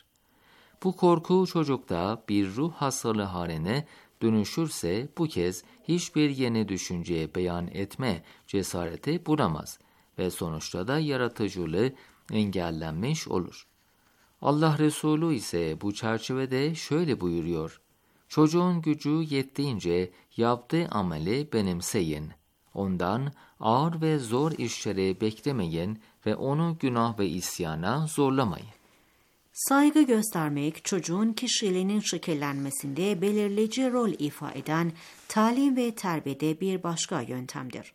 [SPEAKER 1] Bu korku çocukta bir ruh hastalığı haline dönüşürse bu kez hiçbir yeni düşünceye beyan etme cesareti bulamaz ve sonuçta da yaratıcılığı engellenmiş olur. Allah Resulü ise bu çerçevede şöyle buyuruyor: çocuğun gücü yettiğince yaptığı ameli benimseyin. Ondan ağır ve zor işleri beklemeyin ve onu günah ve isyana zorlamayın.
[SPEAKER 6] Saygı göstermek çocuğun kişiliğinin şekillenmesinde belirleyici rol ifade eden talim ve terbiyede bir başka yöntemdir.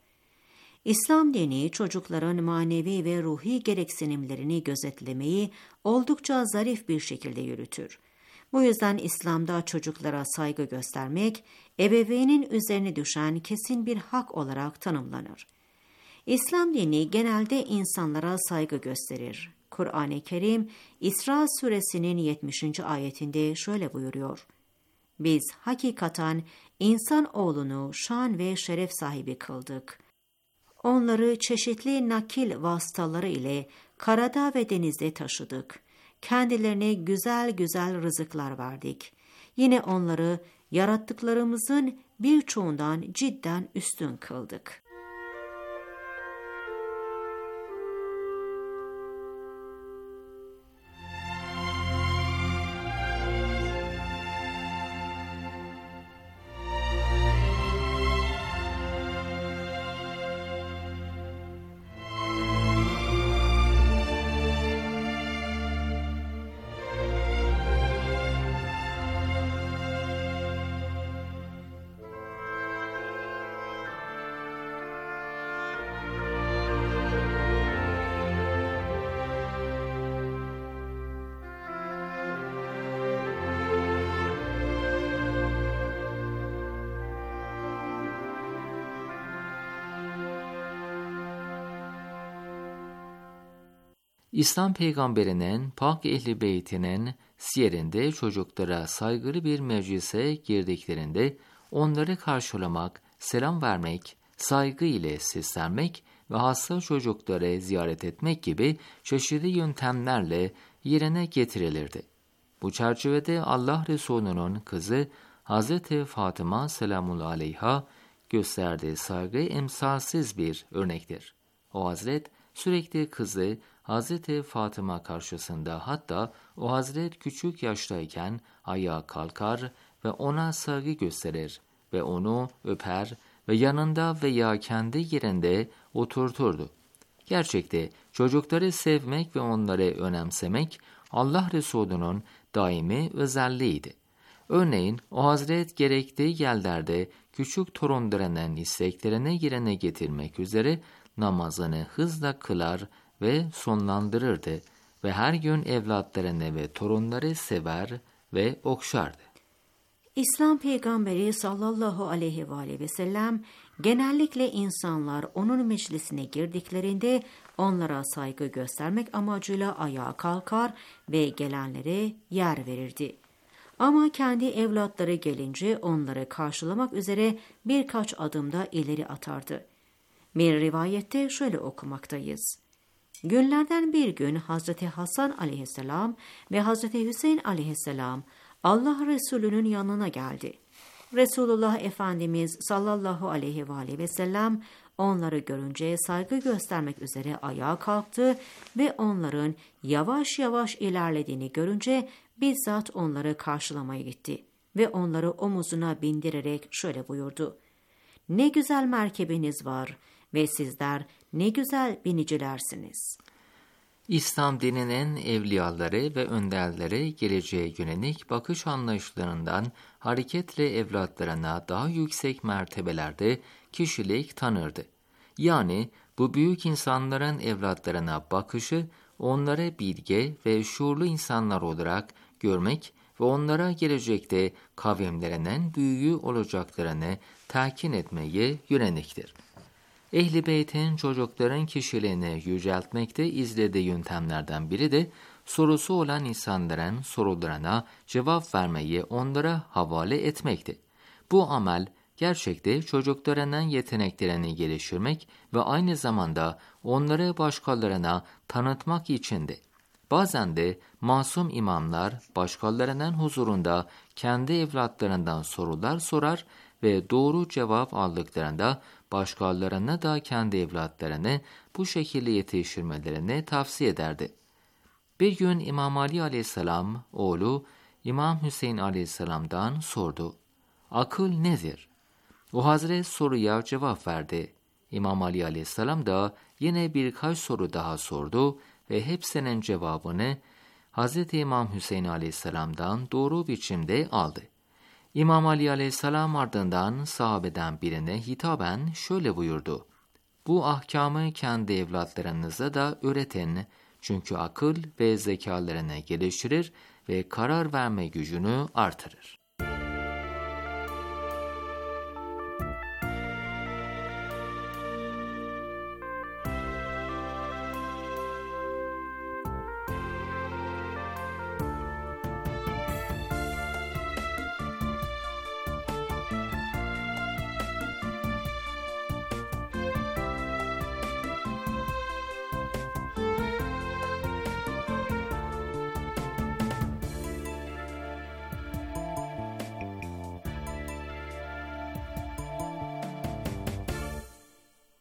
[SPEAKER 6] İslam dini çocukların manevi ve ruhi gereksinimlerini gözetlemeyi oldukça zarif bir şekilde yürütür. Bu yüzden İslam'da çocuklara saygı göstermek, ebeveynin üzerine düşen kesin bir hak olarak tanımlanır. İslam dini genelde insanlara saygı gösterir. Kur'an-ı Kerim İsra suresinin yetmişinci ayetinde şöyle buyuruyor: Biz hakikaten insanoğlunu şan ve şeref sahibi kıldık. Onları çeşitli nakil vasıtaları ile karada ve denizde taşıdık. Kendilerine güzel güzel rızıklar verdik. Yine onları yarattıklarımızın birçoğundan cidden üstün kıldık.
[SPEAKER 1] İslam peygamberinin pak ehli beytinin siyerinde çocuklara saygılı bir meclise girdiklerinde onları karşılamak, selam vermek, saygı ile seslenmek ve hasta çocukları ziyaret etmek gibi çeşitli yöntemlerle yerine getirilirdi. Bu çerçevede Allah Resulü'nün kızı Hazreti Fatıma selamun aleyha gösterdiği saygı emsalsiz bir örnektir. O Hazret sürekli kızı Hazreti Fatıma karşısında, hatta o Hazret küçük yaştayken ayağa kalkar ve ona saygı gösterir ve onu öper ve yanında veya kendi yerinde oturturdu. Gerçekte çocukları sevmek ve onları önemsemek Allah Resulü'nün daimi özelliğiydi. Örneğin o Hazret gerektiği yerlerde küçük torunlarının isteklerini yerine getirmek üzere namazını hızla kılar ve sonlandırırdı ve her gün evlatlarını ve torunları sever ve okşardı.
[SPEAKER 6] İslam peygamberi sallallahu aleyhi ve aleyhi ve sellem genellikle insanlar onun meclisine girdiklerinde onlara saygı göstermek amacıyla ayağa kalkar ve gelenlere yer verirdi. Ama kendi evlatları gelince onları karşılamak üzere birkaç adımda ileri atardı. Bir rivayette şöyle okumaktayız: Günlerden bir gün Hazreti Hasan aleyhisselam ve Hazreti Hüseyin aleyhisselam Allah Resulü'nün yanına geldi. Resulullah Efendimiz sallallahu aleyhi ve aleyhi ve sellem onları görünce saygı göstermek üzere ayağa kalktı ve onların yavaş yavaş ilerlediğini görünce bizzat onları karşılamaya gitti ve onları omuzuna bindirerek şöyle buyurdu: Ne güzel merkebiniz var ve sizler ne güzel binicilersiniz.
[SPEAKER 1] İslam dininin evliyaları ve önderleri geleceğe yönelik bakış anlayışlarından hareketle evlatlarına daha yüksek mertebelerde kişilik tanırdı. Yani bu büyük insanların evlatlarına bakışı onları bilge ve şuurlu insanlar olarak görmek ve onlara gelecekte kavimlerinin büyüğü olacaklarını telkin etmeye yöneliktir. Ehl-i Beyt'in çocukların kişiliğini yüceltmekte izlediği yöntemlerden biri de sorusu olan insanların sorularına cevap vermeyi onlara havale etmekti. Bu amel gerçekte çocuklarının yeteneklerini geliştirmek ve aynı zamanda onları başkalarına tanıtmak içindi. Bazen de masum imamlar başkalarının huzurunda kendi evlatlarından sorular sorar ve doğru cevap aldıklarında başkalarına da kendi evlatlarını bu şekilde yetiştirmelerini tavsiye ederdi. Bir gün İmam Ali aleyhisselam oğlu İmam Hüseyin aleyhisselam'dan sordu: Akıl nedir? O Hazret soruya cevap verdi. İmam Ali aleyhisselam da yine birkaç soru daha sordu ve hepsinin cevabını Hazreti İmam Hüseyin aleyhisselam'dan doğru biçimde aldı. İmam Ali aleyhisselam ardından sahabeden birine hitaben şöyle buyurdu: Bu ahkamı kendi evlatlarınıza da öğretin, çünkü akıl ve zekalarını geliştirir ve karar verme gücünü artırır.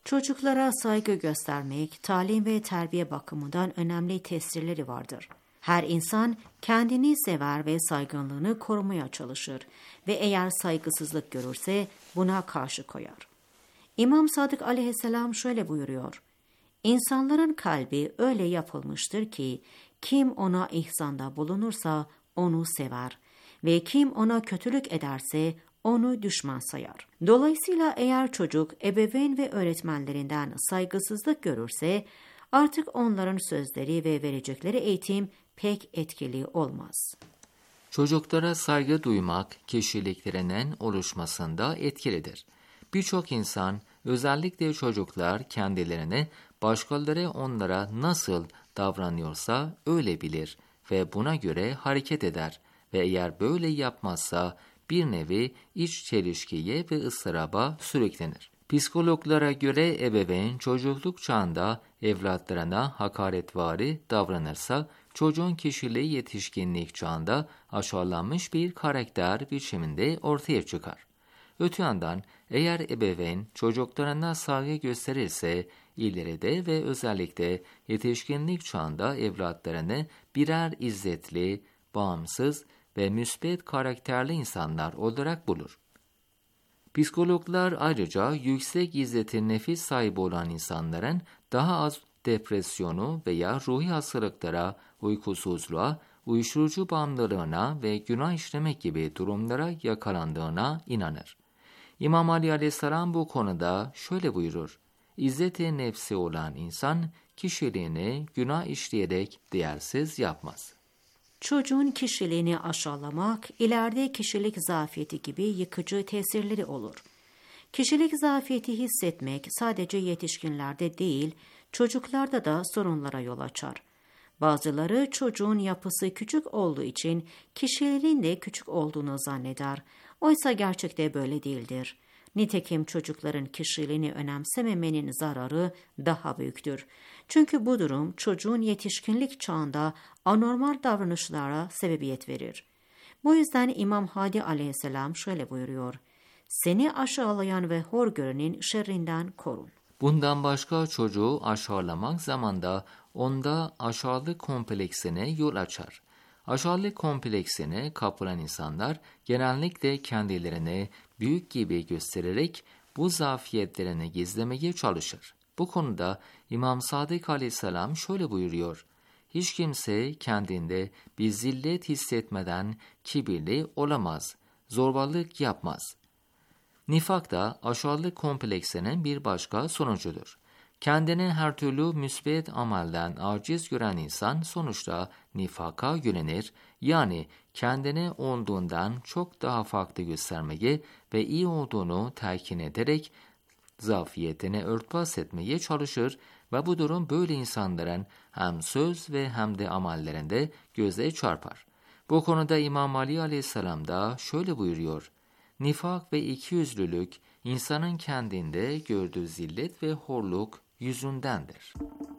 [SPEAKER 6] Çocuklara saygı göstermek, talim ve terbiye bakımından önemli tesirleri vardır. Her insan kendini sever ve saygınlığını korumaya çalışır ve eğer saygısızlık görürse buna karşı koyar. İmam Sadık aleyhisselam şöyle buyuruyor: İnsanların kalbi öyle yapılmıştır ki kim ona ihsanda bulunursa onu sever ve kim ona kötülük ederse onu düşman sayar. Dolayısıyla eğer çocuk ebeveyn ve öğretmenlerinden saygısızlık görürse artık onların sözleri ve verecekleri eğitim pek etkili olmaz.
[SPEAKER 1] Çocuklara saygı duymak kişiliklerinin oluşmasında etkilidir. Birçok insan, özellikle çocuklar kendilerini başkaları onlara nasıl davranıyorsa öyle bilir ve buna göre hareket eder ve eğer böyle yapmazsa bir nevi iç çelişkiye ve ıstıraba sürüklenir. Psikologlara göre ebeveyn çocukluk çağında evlatlarına hakaretvari davranırsa çocuğun kişiliği yetişkinlik çağında aşağılanmış bir karakter biçiminde ortaya çıkar. Öte yandan eğer ebeveyn çocuklarına saygı gösterirse ileride ve özellikle yetişkinlik çağında evlatlarını birer izzetli, bağımsız ve müsbet karakterli insanlar olarak bulur. Psikologlar ayrıca yüksek izzeti nefis sahibi olan insanların daha az depresyonu veya ruhi hastalıklara, uykusuzluğa, uyuşturucu bağımlılığına ve günah işlemek gibi durumlara yakalandığına inanır. İmam Ali aleyhisselam bu konuda şöyle buyurur: İzzet-i nefsi olan insan kişiliğini günah işleyerek değersiz yapmaz.
[SPEAKER 6] Çocuğun kişiliğini aşağılamak, ileride kişilik zafiyeti gibi yıkıcı tesirleri olur. Kişilik zafiyeti hissetmek sadece yetişkinlerde değil, çocuklarda da sorunlara yol açar. Bazıları çocuğun yapısı küçük olduğu için kişiliğinin de küçük olduğunu zanneder. Oysa gerçekte böyle değildir. Nitekim çocukların kişiliğini önemsememenin zararı daha büyüktür. Çünkü bu durum çocuğun yetişkinlik çağında anormal davranışlara sebebiyet verir. Bu yüzden İmam Hadi aleyhisselam şöyle buyuruyor: Seni aşağılayan ve hor görenin şerrinden korun.
[SPEAKER 1] Bundan başka çocuğu aşağılamak zamanda onda aşağılık kompleksine yol açar. Aşağılık kompleksine kapılan insanlar genellikle kendilerini büyük gibi göstererek bu zafiyetlerini gizlemeye çalışır. Bu konuda İmam Sadık aleyhisselam şöyle buyuruyor: Hiç kimse kendinde bir zillet hissetmeden kibirli olamaz, zorbalık yapmaz. Nifak da aşağılık kompleksinin bir başka sonucudur. Kendini her türlü müsbet amelden aciz gören insan sonuçta nifaka yönelir, yani kendini olduğundan çok daha farklı göstermeye ve iyi olduğunu telkin ederek zafiyetini örtbas etmeye çalışır ve bu durum böyle insanların hem söz ve hem de amellerinde göze çarpar. Bu konuda İmam Ali aleyhisselam da şöyle buyuruyor: Nifak ve ikiyüzlülük insanın kendinde gördüğü zillet ve horluk yüzündendir.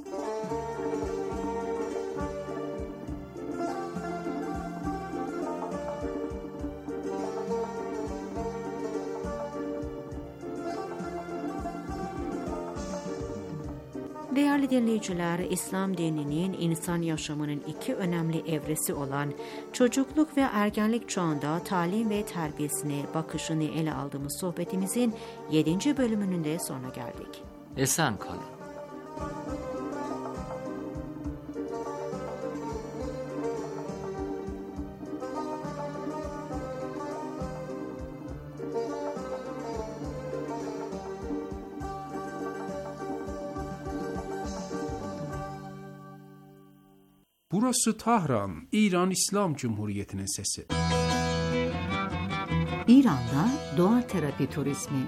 [SPEAKER 6] Değerli dinleyiciler, İslam dininin insan yaşamının iki önemli evresi olan çocukluk ve ergenlik çağında talim ve terbiyesine bakışını ele aldığımız sohbetimizin yedinci bölümünün de sonuna geldik.
[SPEAKER 1] Esen kalın.
[SPEAKER 8] Burası Tahran, İran İslam Cumhuriyeti'nin sesi.
[SPEAKER 4] İran'da doğa terapi turizmi.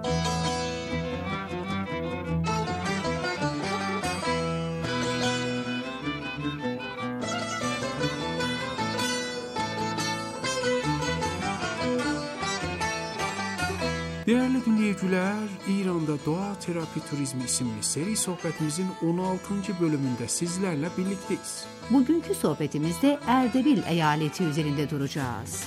[SPEAKER 8] Değerli dinleyiciler, İran'da Doğa Terapi Turizmi isimli seri sohbetimizin on altıncı bölümünde sizlerle birlikteyiz.
[SPEAKER 4] Bugünkü sohbetimizde Erdebil eyaleti üzerinde duracağız.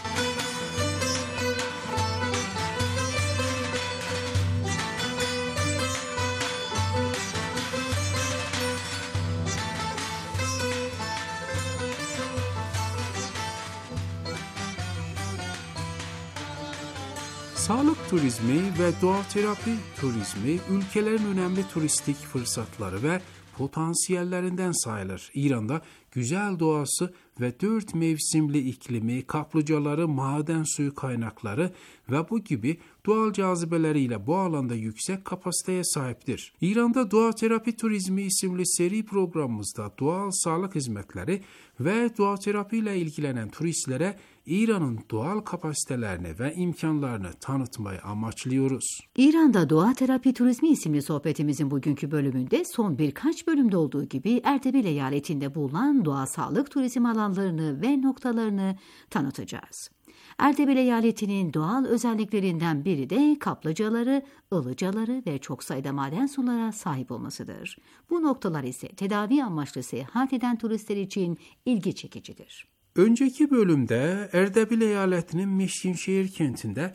[SPEAKER 8] Sağlık turizmi ve doğa terapi turizmi ülkelerin önemli turistik fırsatları ve potansiyellerinden sayılır. İran'da güzel doğası ve dört mevsimli iklimi, kaplıcaları, maden suyu kaynakları ve bu gibi doğal cazibeleriyle bu alanda yüksek kapasiteye sahiptir. İran'da Doğa Terapi Turizmi isimli seri programımızda doğal sağlık hizmetleri ve doğa terapi ile ilgilenen turistlere İran'ın doğal kapasitelerini ve imkanlarını tanıtmayı amaçlıyoruz.
[SPEAKER 4] İran'da Doğa Terapi Turizmi isimli sohbetimizin bugünkü bölümünde son birkaç bölümde olduğu gibi Erdebil eyaletinde bulunan doğa sağlık turizm alanlarını ve noktalarını tanıtacağız. Erdebil eyaletinin doğal özelliklerinden biri de kaplıcaları, ılıcaları ve çok sayıda maden sulara sahip olmasıdır. Bu noktalar ise tedavi amaçlı seyahat eden turistler için ilgi çekicidir.
[SPEAKER 8] Önceki bölümde Erdebil eyaletinin Meşkinşehir kentinde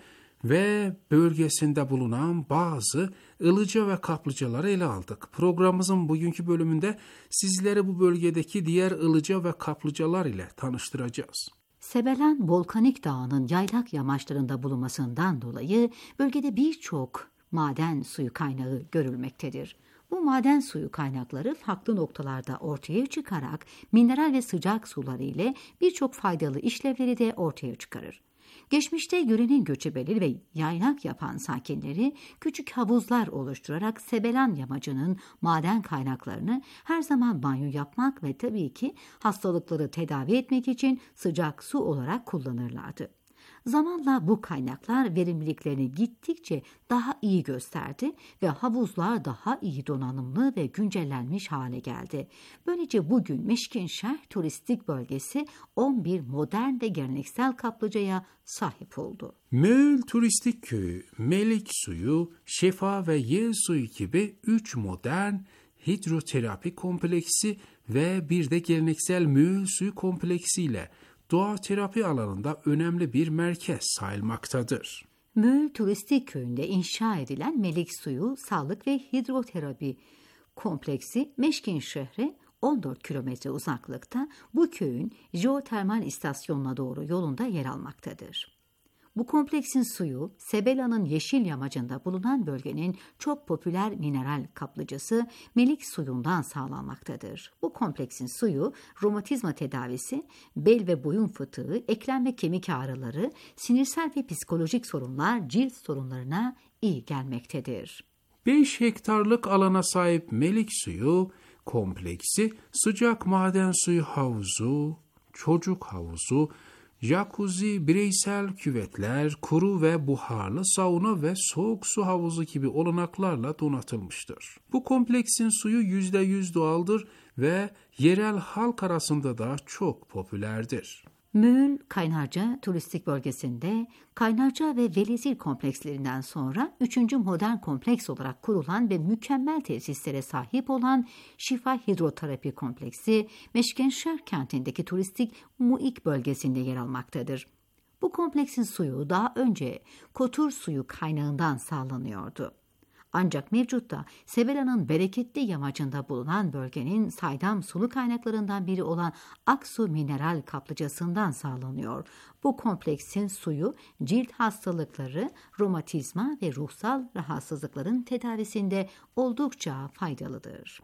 [SPEAKER 8] ve bölgesinde bulunan bazı ılıca ve kaplıcaları ele aldık. Programımızın bugünkü bölümünde sizleri bu bölgedeki diğer ılıca ve kaplıcalar ile tanıştıracağız.
[SPEAKER 4] Sebelan volkanik dağının yaylak yamaçlarında bulunmasından dolayı bölgede birçok maden suyu kaynağı görülmektedir. Bu maden suyu kaynakları farklı noktalarda ortaya çıkarak mineral ve sıcak suları ile birçok faydalı işlevleri de ortaya çıkarır. Geçmişte yörenin göçebeleri ve yaylak yapan sakinleri küçük havuzlar oluşturarak Sebelan yamacının maden kaynaklarını her zaman banyo yapmak ve tabii ki hastalıkları tedavi etmek için sıcak su olarak kullanırlardı. Zamanla bu kaynaklar verimliliklerini gittikçe daha iyi gösterdi ve havuzlar daha iyi donanımlı ve güncellenmiş hale geldi. Böylece bugün Meşkinşehir turistik bölgesi on bir modern ve geleneksel kaplıcaya sahip oldu.
[SPEAKER 8] Möğül Turistik Köyü, Melik Suyu, Şefa ve Yel Suyu gibi üç modern hidroterapi kompleksi ve bir de geleneksel Möğül Suyu kompleksiyle doğa terapi alanında önemli bir merkez sayılmaktadır.
[SPEAKER 4] Möğül Turistik Köyü'nde inşa edilen Melik Suyu Sağlık ve Hidroterapi Kompleksi Meşkinşehir'e on dört kilometre uzaklıkta bu köyün jeotermal istasyonuna doğru yolunda yer almaktadır. Bu kompleksin suyu Sebelan'ın yeşil yamacında bulunan bölgenin çok popüler mineral kaplıcası Melik suyundan sağlanmaktadır. Bu kompleksin suyu romatizma tedavisi, bel ve boyun fıtığı, eklem ve kemik ağrıları, sinirsel ve psikolojik sorunlar, cilt sorunlarına iyi gelmektedir.
[SPEAKER 8] beş hektarlık alana sahip Melik Suyu kompleksi sıcak maden suyu havuzu, çocuk havuzu, jacuzzi, bireysel küvetler, kuru ve buharlı sauna ve soğuk su havuzu gibi olanaklarla donatılmıştır. Bu kompleksin suyu yüzde yüz doğaldır ve yerel halk arasında da çok popülerdir.
[SPEAKER 4] Möğül Kaynarca turistik bölgesinde Kaynarca ve Velezir komplekslerinden sonra üçüncü modern kompleks olarak kurulan ve mükemmel tesislere sahip olan Şifa Hidroterapi Kompleksi Meşkinşehir kentindeki turistik Muik bölgesinde yer almaktadır. Bu kompleksin suyu daha önce Kotur suyu kaynağından sağlanıyordu. Ancak mevcutta Sebelan'ın bereketli yamacında bulunan bölgenin saydam sulu kaynaklarından biri olan Aksu mineral kaplıcasından sağlanıyor. Bu kompleksin suyu cilt hastalıkları, romatizma ve ruhsal rahatsızlıkların tedavisinde oldukça faydalıdır.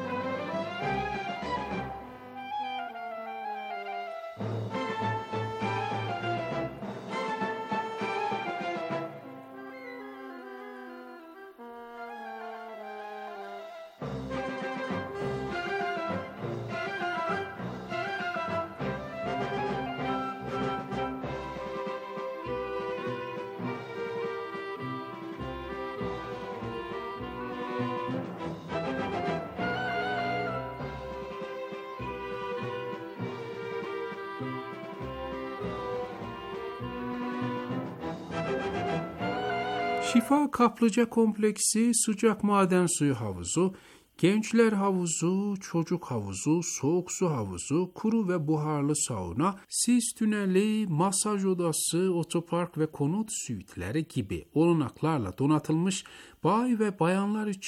[SPEAKER 8] Şifa Kaplıca Kompleksi sıcak maden suyu havuzu, gençler havuzu, çocuk havuzu, soğuk su havuzu, kuru ve buharlı sauna, sis tüneli, masaj odası, otopark ve konut süitleri gibi olanaklarla donatılmış bay ve bayanlar için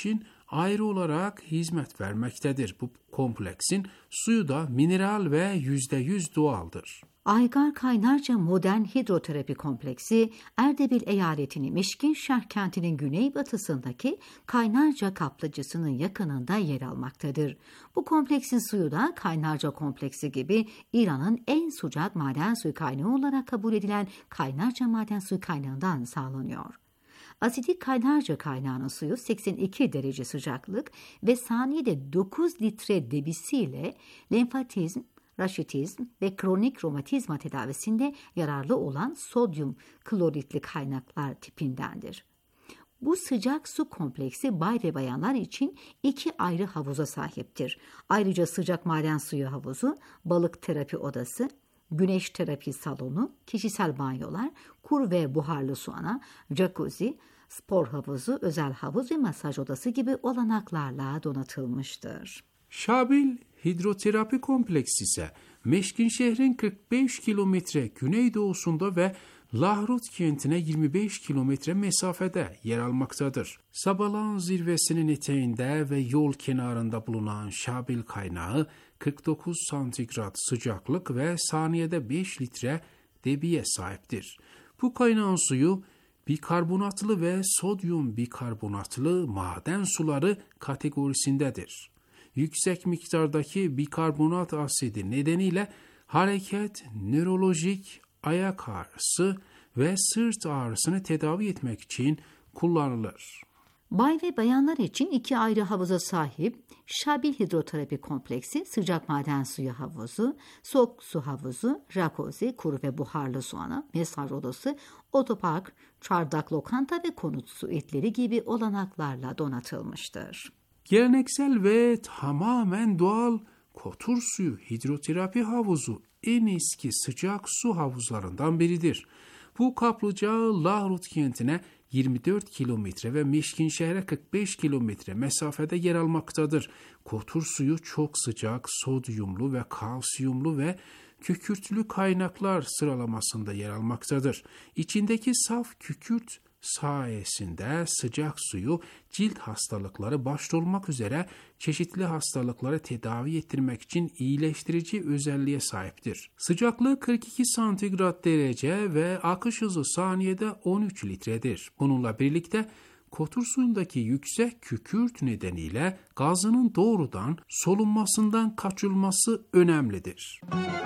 [SPEAKER 8] ayrı olarak hizmet vermektedir. Bu kompleksin suyu da mineral ve yüzde yüz doğaldır.
[SPEAKER 4] Aygar Kaynarca Modern Hidroterapi Kompleksi, Erdebil eyaletinin Mişkinşehir kentinin güneybatısındaki Kaynarca kaplıcasının yakınında yer almaktadır. Bu kompleksin suyu da Kaynarca Kompleksi gibi İran'ın en sıcak maden suyu kaynağı olarak kabul edilen Kaynarca maden suyu kaynağından sağlanıyor. Asidik Kaynarca kaynağının suyu seksen iki derece sıcaklık ve saniyede dokuz litre debisiyle lenfatizm, raşitizm ve kronik romatizma tedavisinde yararlı olan sodyum kloritli kaynaklar tipindendir. Bu sıcak su kompleksi bay ve bayanlar için iki ayrı havuza sahiptir. Ayrıca sıcak maden suyu havuzu, balık terapi odası, güneş terapi salonu, kişisel banyolar, kur ve buharlı sauna, jacuzzi, spor havuzu, özel havuz ve masaj odası gibi olanaklarla donatılmıştır.
[SPEAKER 8] Şabil Hidroterapi Kompleksi ise Meşkinşehir'in kırk beş kilometre güneydoğusunda ve Lahrut kentine yirmi beş kilometre mesafede yer almaktadır. Sabalan zirvesinin eteğinde ve yol kenarında bulunan Şabil kaynağı kırk dokuz santigrat sıcaklık ve saniyede beş litre debiye sahiptir. Bu kaynağın suyu bikarbonatlı ve sodyum bikarbonatlı maden suları kategorisindedir. Yüksek miktardaki bikarbonat asidi nedeniyle hareket, nörolojik, ayak ağrısı ve sırt ağrısını tedavi etmek için kullanılır.
[SPEAKER 4] Bay ve bayanlar için iki ayrı havuza sahip Şabil Hidroterapi Kompleksi, sıcak maden suyu havuzu, soğuk su havuzu, jacuzzi, kuru ve buharlı sauna, mesaj odası, otopark, çardak lokanta ve konut su etleri gibi olanaklarla donatılmıştır.
[SPEAKER 8] Geleneksel ve tamamen doğal Kotur suyu hidroterapi havuzu en eski sıcak su havuzlarından biridir. Bu kaplıca Lahrut kentine yirmi dört kilometre ve Meşkinşehir'e kırk beş kilometre mesafede yer almaktadır. Kotur suyu çok sıcak, sodyumlu ve kalsiyumlu ve kükürtlü kaynaklar sıralamasında yer almaktadır. İçindeki saf kükürt sayesinde sıcak suyu cilt hastalıkları başta olmak üzere çeşitli hastalıkları tedavi ettirmek için iyileştirici özelliğe sahiptir. Sıcaklığı kırk iki santigrat derece ve akış hızı saniyede on üç litredir. Bununla birlikte kotur suyundaki yüksek kükürt nedeniyle gazının doğrudan solunmasından kaçınılması önemlidir.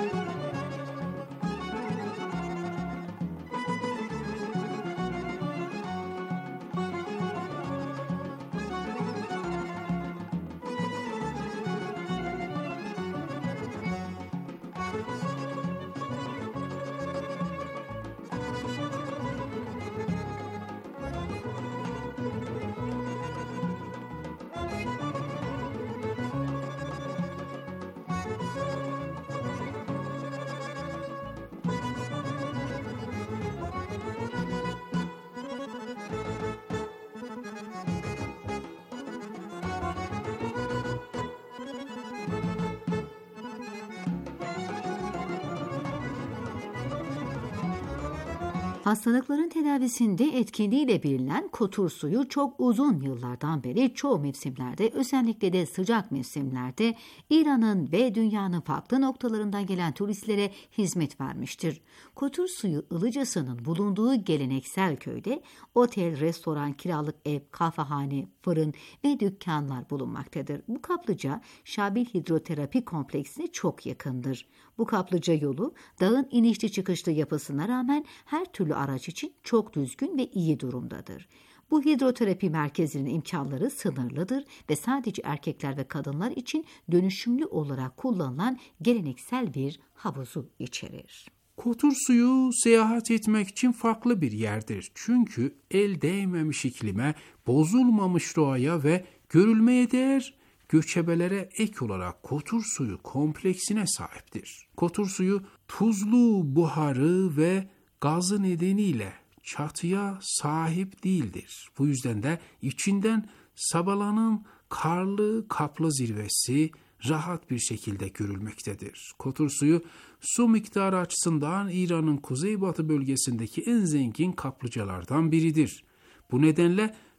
[SPEAKER 4] Hastalıkların tedavisinde etkinliğiyle bilinen kotur suyu çok uzun yıllardan beri çoğu mevsimlerde, özellikle de sıcak mevsimlerde İran'ın ve dünyanın farklı noktalarından gelen turistlere hizmet vermiştir. Kotur suyu Ilıcası'nın bulunduğu geleneksel köyde otel, restoran, kiralık ev, kahvehane, fırın ve dükkanlar bulunmaktadır. Bu kaplıca Şabil Hidroterapi Kompleksine çok yakındır. Bu kaplıca yolu dağın inişli çıkışlı yapısına rağmen her türlü araç için çok düzgün ve iyi durumdadır. Bu hidroterapi merkezinin imkanları sınırlıdır ve sadece erkekler ve kadınlar için dönüşümlü olarak kullanılan geleneksel bir havuzu içerir.
[SPEAKER 8] Kotur suyu seyahat etmek için farklı bir yerdir. Çünkü el değmemiş iklime, bozulmamış doğaya ve görülmeye değer göçebelere ek olarak kotur suyu kompleksine sahiptir. Kotur suyu tuzlu buharı ve gazı nedeniyle çatıya sahip değildir. Bu yüzden de içinden Sabalan'ın karlı kaplı zirvesi rahat bir şekilde görülmektedir. Kotur suyu su miktarı açısından İran'ın kuzeybatı bölgesindeki en zengin kaplıcalardan biridir. Bu nedenle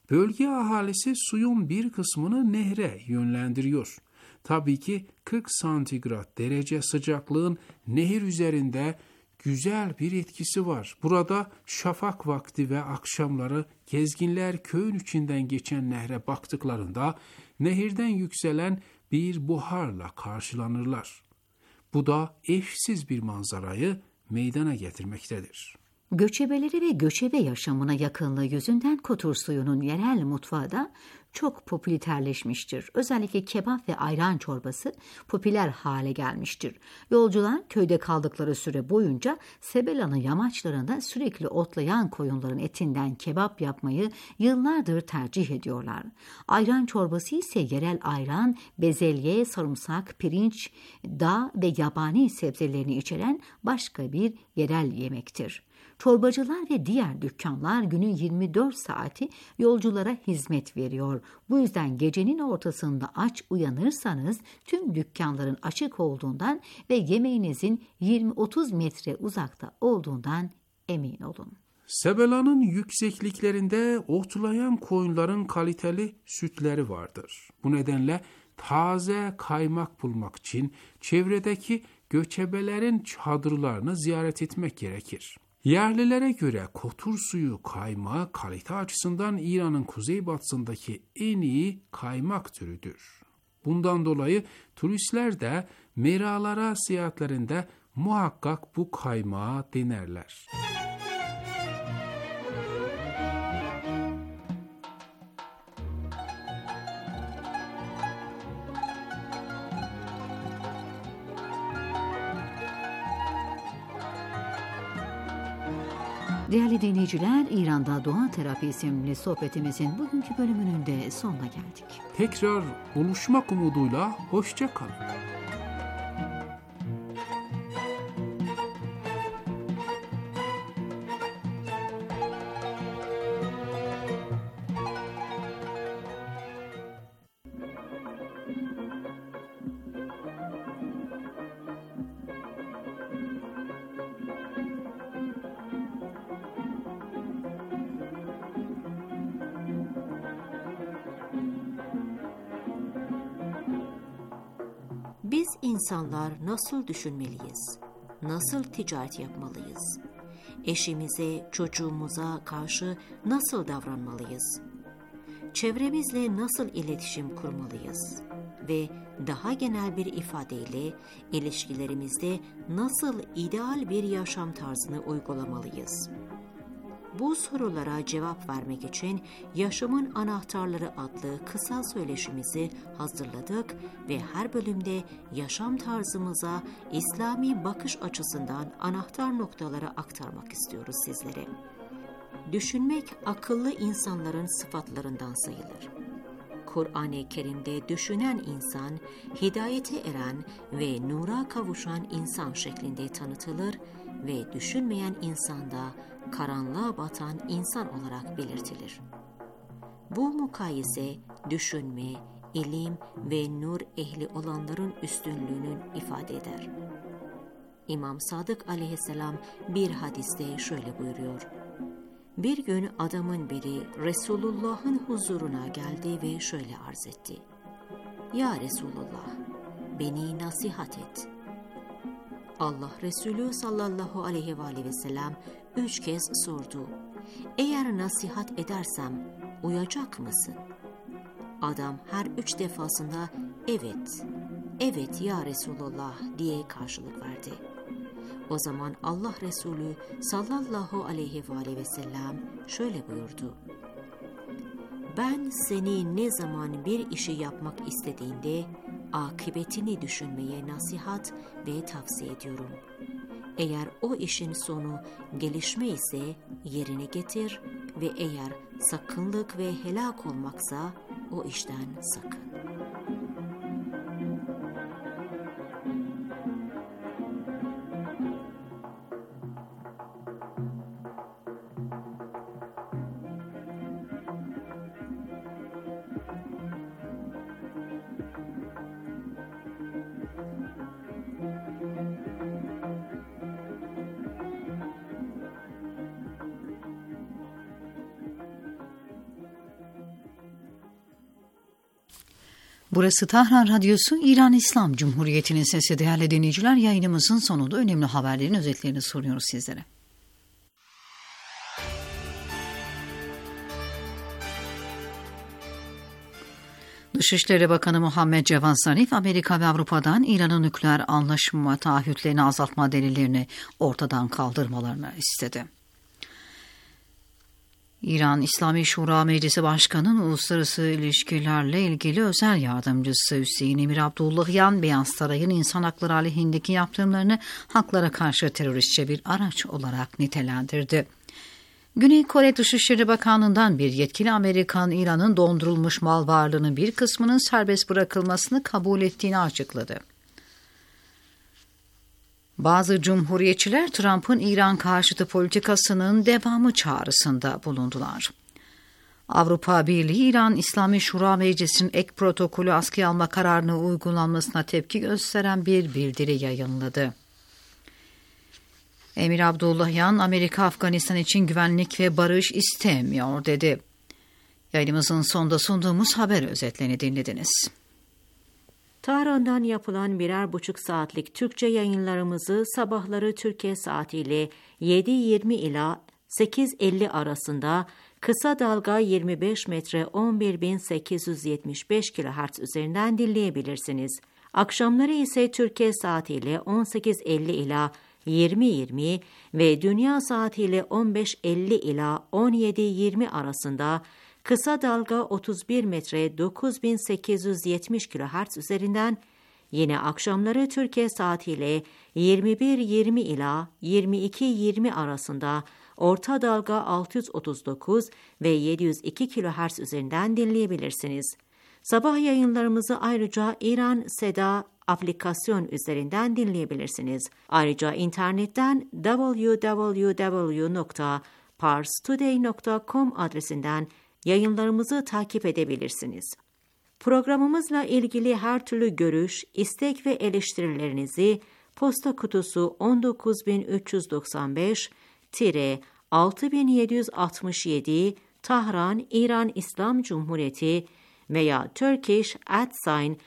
[SPEAKER 8] Bölge ahalisi suyun bir kısmını nehre yönlendiriyor. Tabii ki kırk santigrat derece sıcaklığın nehir üzerinde güzel bir etkisi var. Burada şafak vakti ve akşamları gezginler köyün içinden geçen nehre baktıklarında nehirden yükselen bir buharla karşılanırlar. Bu da eşsiz bir manzarayı meydana getirmektedir.
[SPEAKER 4] Göçebeleri ve göçebe yaşamına yakınlığı yüzünden Kotur suyunun yerel mutfağı da çok popülerleşmiştir. Özellikle kebap ve ayran çorbası popüler hale gelmiştir. Yolcular köyde kaldıkları süre boyunca Sebela'nın yamaçlarında sürekli otlayan koyunların etinden kebap yapmayı yıllardır tercih ediyorlar. Ayran çorbası ise yerel ayran, bezelye, sarımsak, pirinç, dağ ve yabani sebzelerini içeren başka bir yerel yemektir. Çorbacılar ve diğer dükkanlar günün yirmi dört saati yolculara hizmet veriyor. Bu yüzden gecenin ortasında aç uyanırsanız tüm dükkanların açık olduğundan ve yemeğinizin yirmi otuz metre uzakta olduğundan emin olun.
[SPEAKER 8] Sebela'nın yüksekliklerinde otlayan koyunların kaliteli sütleri vardır. Bu nedenle taze kaymak bulmak için çevredeki göçebelerin çadırlarını ziyaret etmek gerekir. Yerlilere göre Kotur suyu kaymağı kalite açısından İran'ın kuzeybatısındaki en iyi kaymak türüdür. Bundan dolayı turistler de meralara seyahatlerinde muhakkak bu kaymağı denerler.
[SPEAKER 4] Değerli dinleyiciler, İran'da Doğa Terapi isimli sohbetimizin bugünkü bölümünün de sonuna geldik.
[SPEAKER 8] Tekrar buluşmak umuduyla hoşça kalın.
[SPEAKER 6] Biz insanlar nasıl düşünmeliyiz? Nasıl ticaret yapmalıyız? Eşimize, çocuğumuza karşı nasıl davranmalıyız? Çevremizle nasıl iletişim kurmalıyız? Ve daha genel bir ifadeyle ilişkilerimizde nasıl ideal bir yaşam tarzını uygulamalıyız? Bu sorulara cevap vermek için Yaşamın Anahtarları adlı kısa söyleşimizi hazırladık ve her bölümde yaşam tarzımıza İslami bakış açısından anahtar noktaları aktarmak istiyoruz sizlere. Düşünmek akıllı insanların sıfatlarından sayılır. Kur'an-ı Kerim'de düşünen insan, hidayete eren ve nura kavuşan insan şeklinde tanıtılır ve düşünmeyen insan da karanlığa batan insan olarak belirtilir. Bu mukayese, düşünme, ilim ve nur ehli olanların üstünlüğünün ifade eder. İmam Sadık aleyhisselam bir hadiste şöyle buyuruyor: Bir gün adamın biri Resulullah'ın huzuruna geldi ve şöyle arz etti: Ya Resulullah, beni nasihat et. Allah Resulü sallallahu aleyhi ve aleyhi ve sellem üç kez sordu: Eğer nasihat edersem uyacak mısın? Adam her üç defasında evet, evet ya Resulullah diye karşılık verdi. O zaman Allah Resulü sallallahu aleyhi ve aleyhi ve sellem şöyle buyurdu: Ben seni ne zaman bir işi yapmak istediğinde akıbetini düşünmeye nasihat ve tavsiye ediyorum. Eğer o işin sonu gelişme ise yerine getir ve eğer sakınlık ve helak olmaksa o işten sakın.
[SPEAKER 4] Burası Tahran Radyosu, İran İslam Cumhuriyeti'nin sesi. Değerli dinleyiciler, yayınımızın sonunda önemli haberlerin özetlerini sunuyoruz sizlere. Dışişleri Bakanı Muhammed Cevat Zarif, Amerika ve Avrupa'dan İran'ın nükleer anlaşma taahhütlerini azaltma delillerini ortadan kaldırmalarını istedi. İran İslami Şura Meclisi Başkanı'nın uluslararası ilişkilerle ilgili özel yardımcısı Hüseyin Emir Abdullahyan, Beyaz Saray'ın insan hakları aleyhindeki yaptırımlarını haklara karşı teröristçe bir araç olarak nitelendirdi. Güney Kore Dışişleri Bakanlığı'ndan bir yetkili, Amerikan, İran'ın dondurulmuş mal varlığının bir kısmının serbest bırakılmasını kabul ettiğini açıkladı. Bazı cumhuriyetçiler Trump'ın İran karşıtı politikasının devamı çağrısında bulundular. Avrupa Birliği, İran İslami Şura Meclisi'nin ek protokolü askıya alma kararını uygulanmasına tepki gösteren bir bildiri yayınladı. Emir Abdullahyan, Amerika Afganistan için güvenlik ve barış istemiyor dedi. Yayınımızın sonunda sunduğumuz haber özetlerini dinlediniz.
[SPEAKER 6] Tahran'dan yapılan birer buçuk saatlik Türkçe yayınlarımızı sabahları Türkiye saatiyle yedi yirmi ila sekiz elli arasında kısa dalga yirmi beş metre on bir bin sekiz yüz yetmiş beş kilohertz üzerinden dinleyebilirsiniz. Akşamları ise Türkiye saatiyle on sekiz elli ila yirmi yirmi ve dünya saatiyle on beş elli ila on yedi yirmi arasında kısa dalga otuz bir metre dokuz bin sekiz yüz yetmiş kilohertz üzerinden, yine akşamları Türkiye saatiyle yirmi bir yirmi ila yirmi iki yirmi arasında orta dalga altı yüz otuz dokuz ve yedi yüz iki kilohertz üzerinden dinleyebilirsiniz. Sabah yayınlarımızı ayrıca İran Seda aplikasyon üzerinden dinleyebilirsiniz. Ayrıca internetten double-u double-u double-u nokta pars today nokta com adresinden yayınlarımızı takip edebilirsiniz. Programımızla ilgili her türlü görüş, istek ve eleştirilerinizi posta kutusu on dokuz bin üç yüz doksan beş altı bin yedi yüz altmış yedi Tahran, İran İslam Cumhuriyeti veya turkish at sign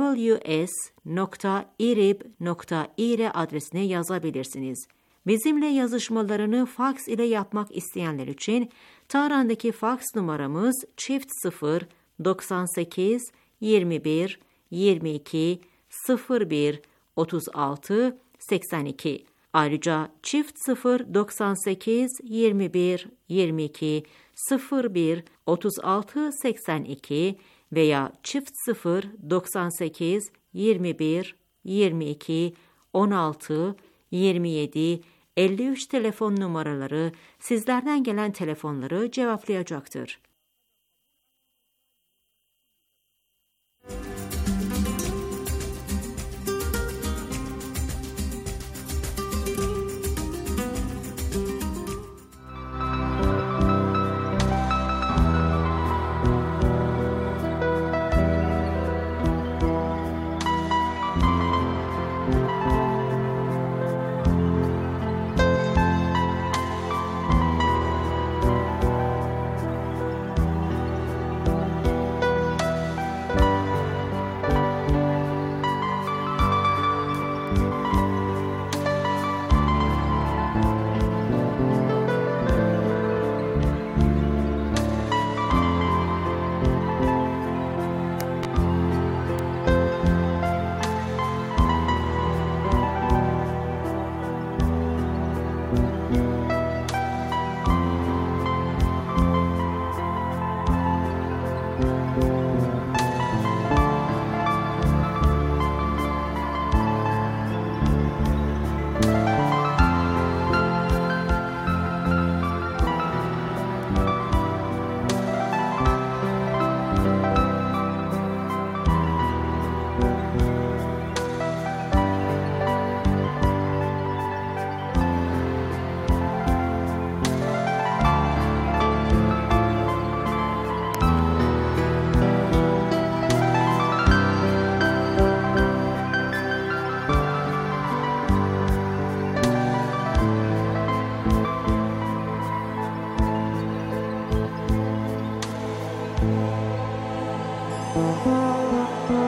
[SPEAKER 6] ws nokta irib nokta ir adresine yazabilirsiniz. Bizimle yazışmalarını faks ile yapmak isteyenler için Tahran'daki faks numaramız çift sıfır doksan sekiz yirmi bir yirmi iki sıfır bir otuz altı seksen iki. Ayrıca çift sıfır doksan sekiz yirmi bir yirmi iki sıfır bir otuz altı seksen iki veya çift sıfır doksan sekiz yirmi bir yirmi iki on altı yirmi yedi elli üç telefon numaraları sizlerden gelen telefonları cevaplayacaktır.
[SPEAKER 9] Thank you.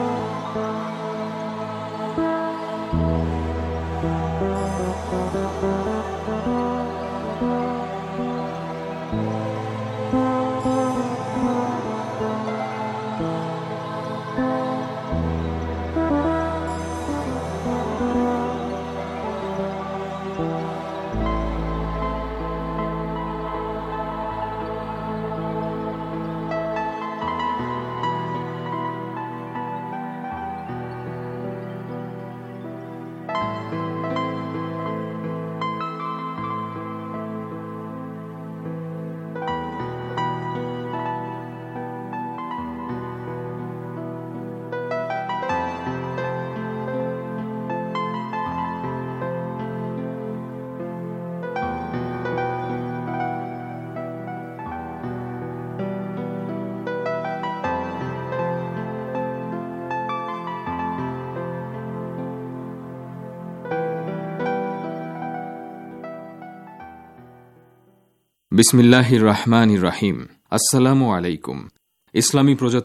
[SPEAKER 9] বিসমিল্লাহির রহমানির রহিম। আসসালামু আলাইকুম। ইসলামী প্রজাতন্ত্র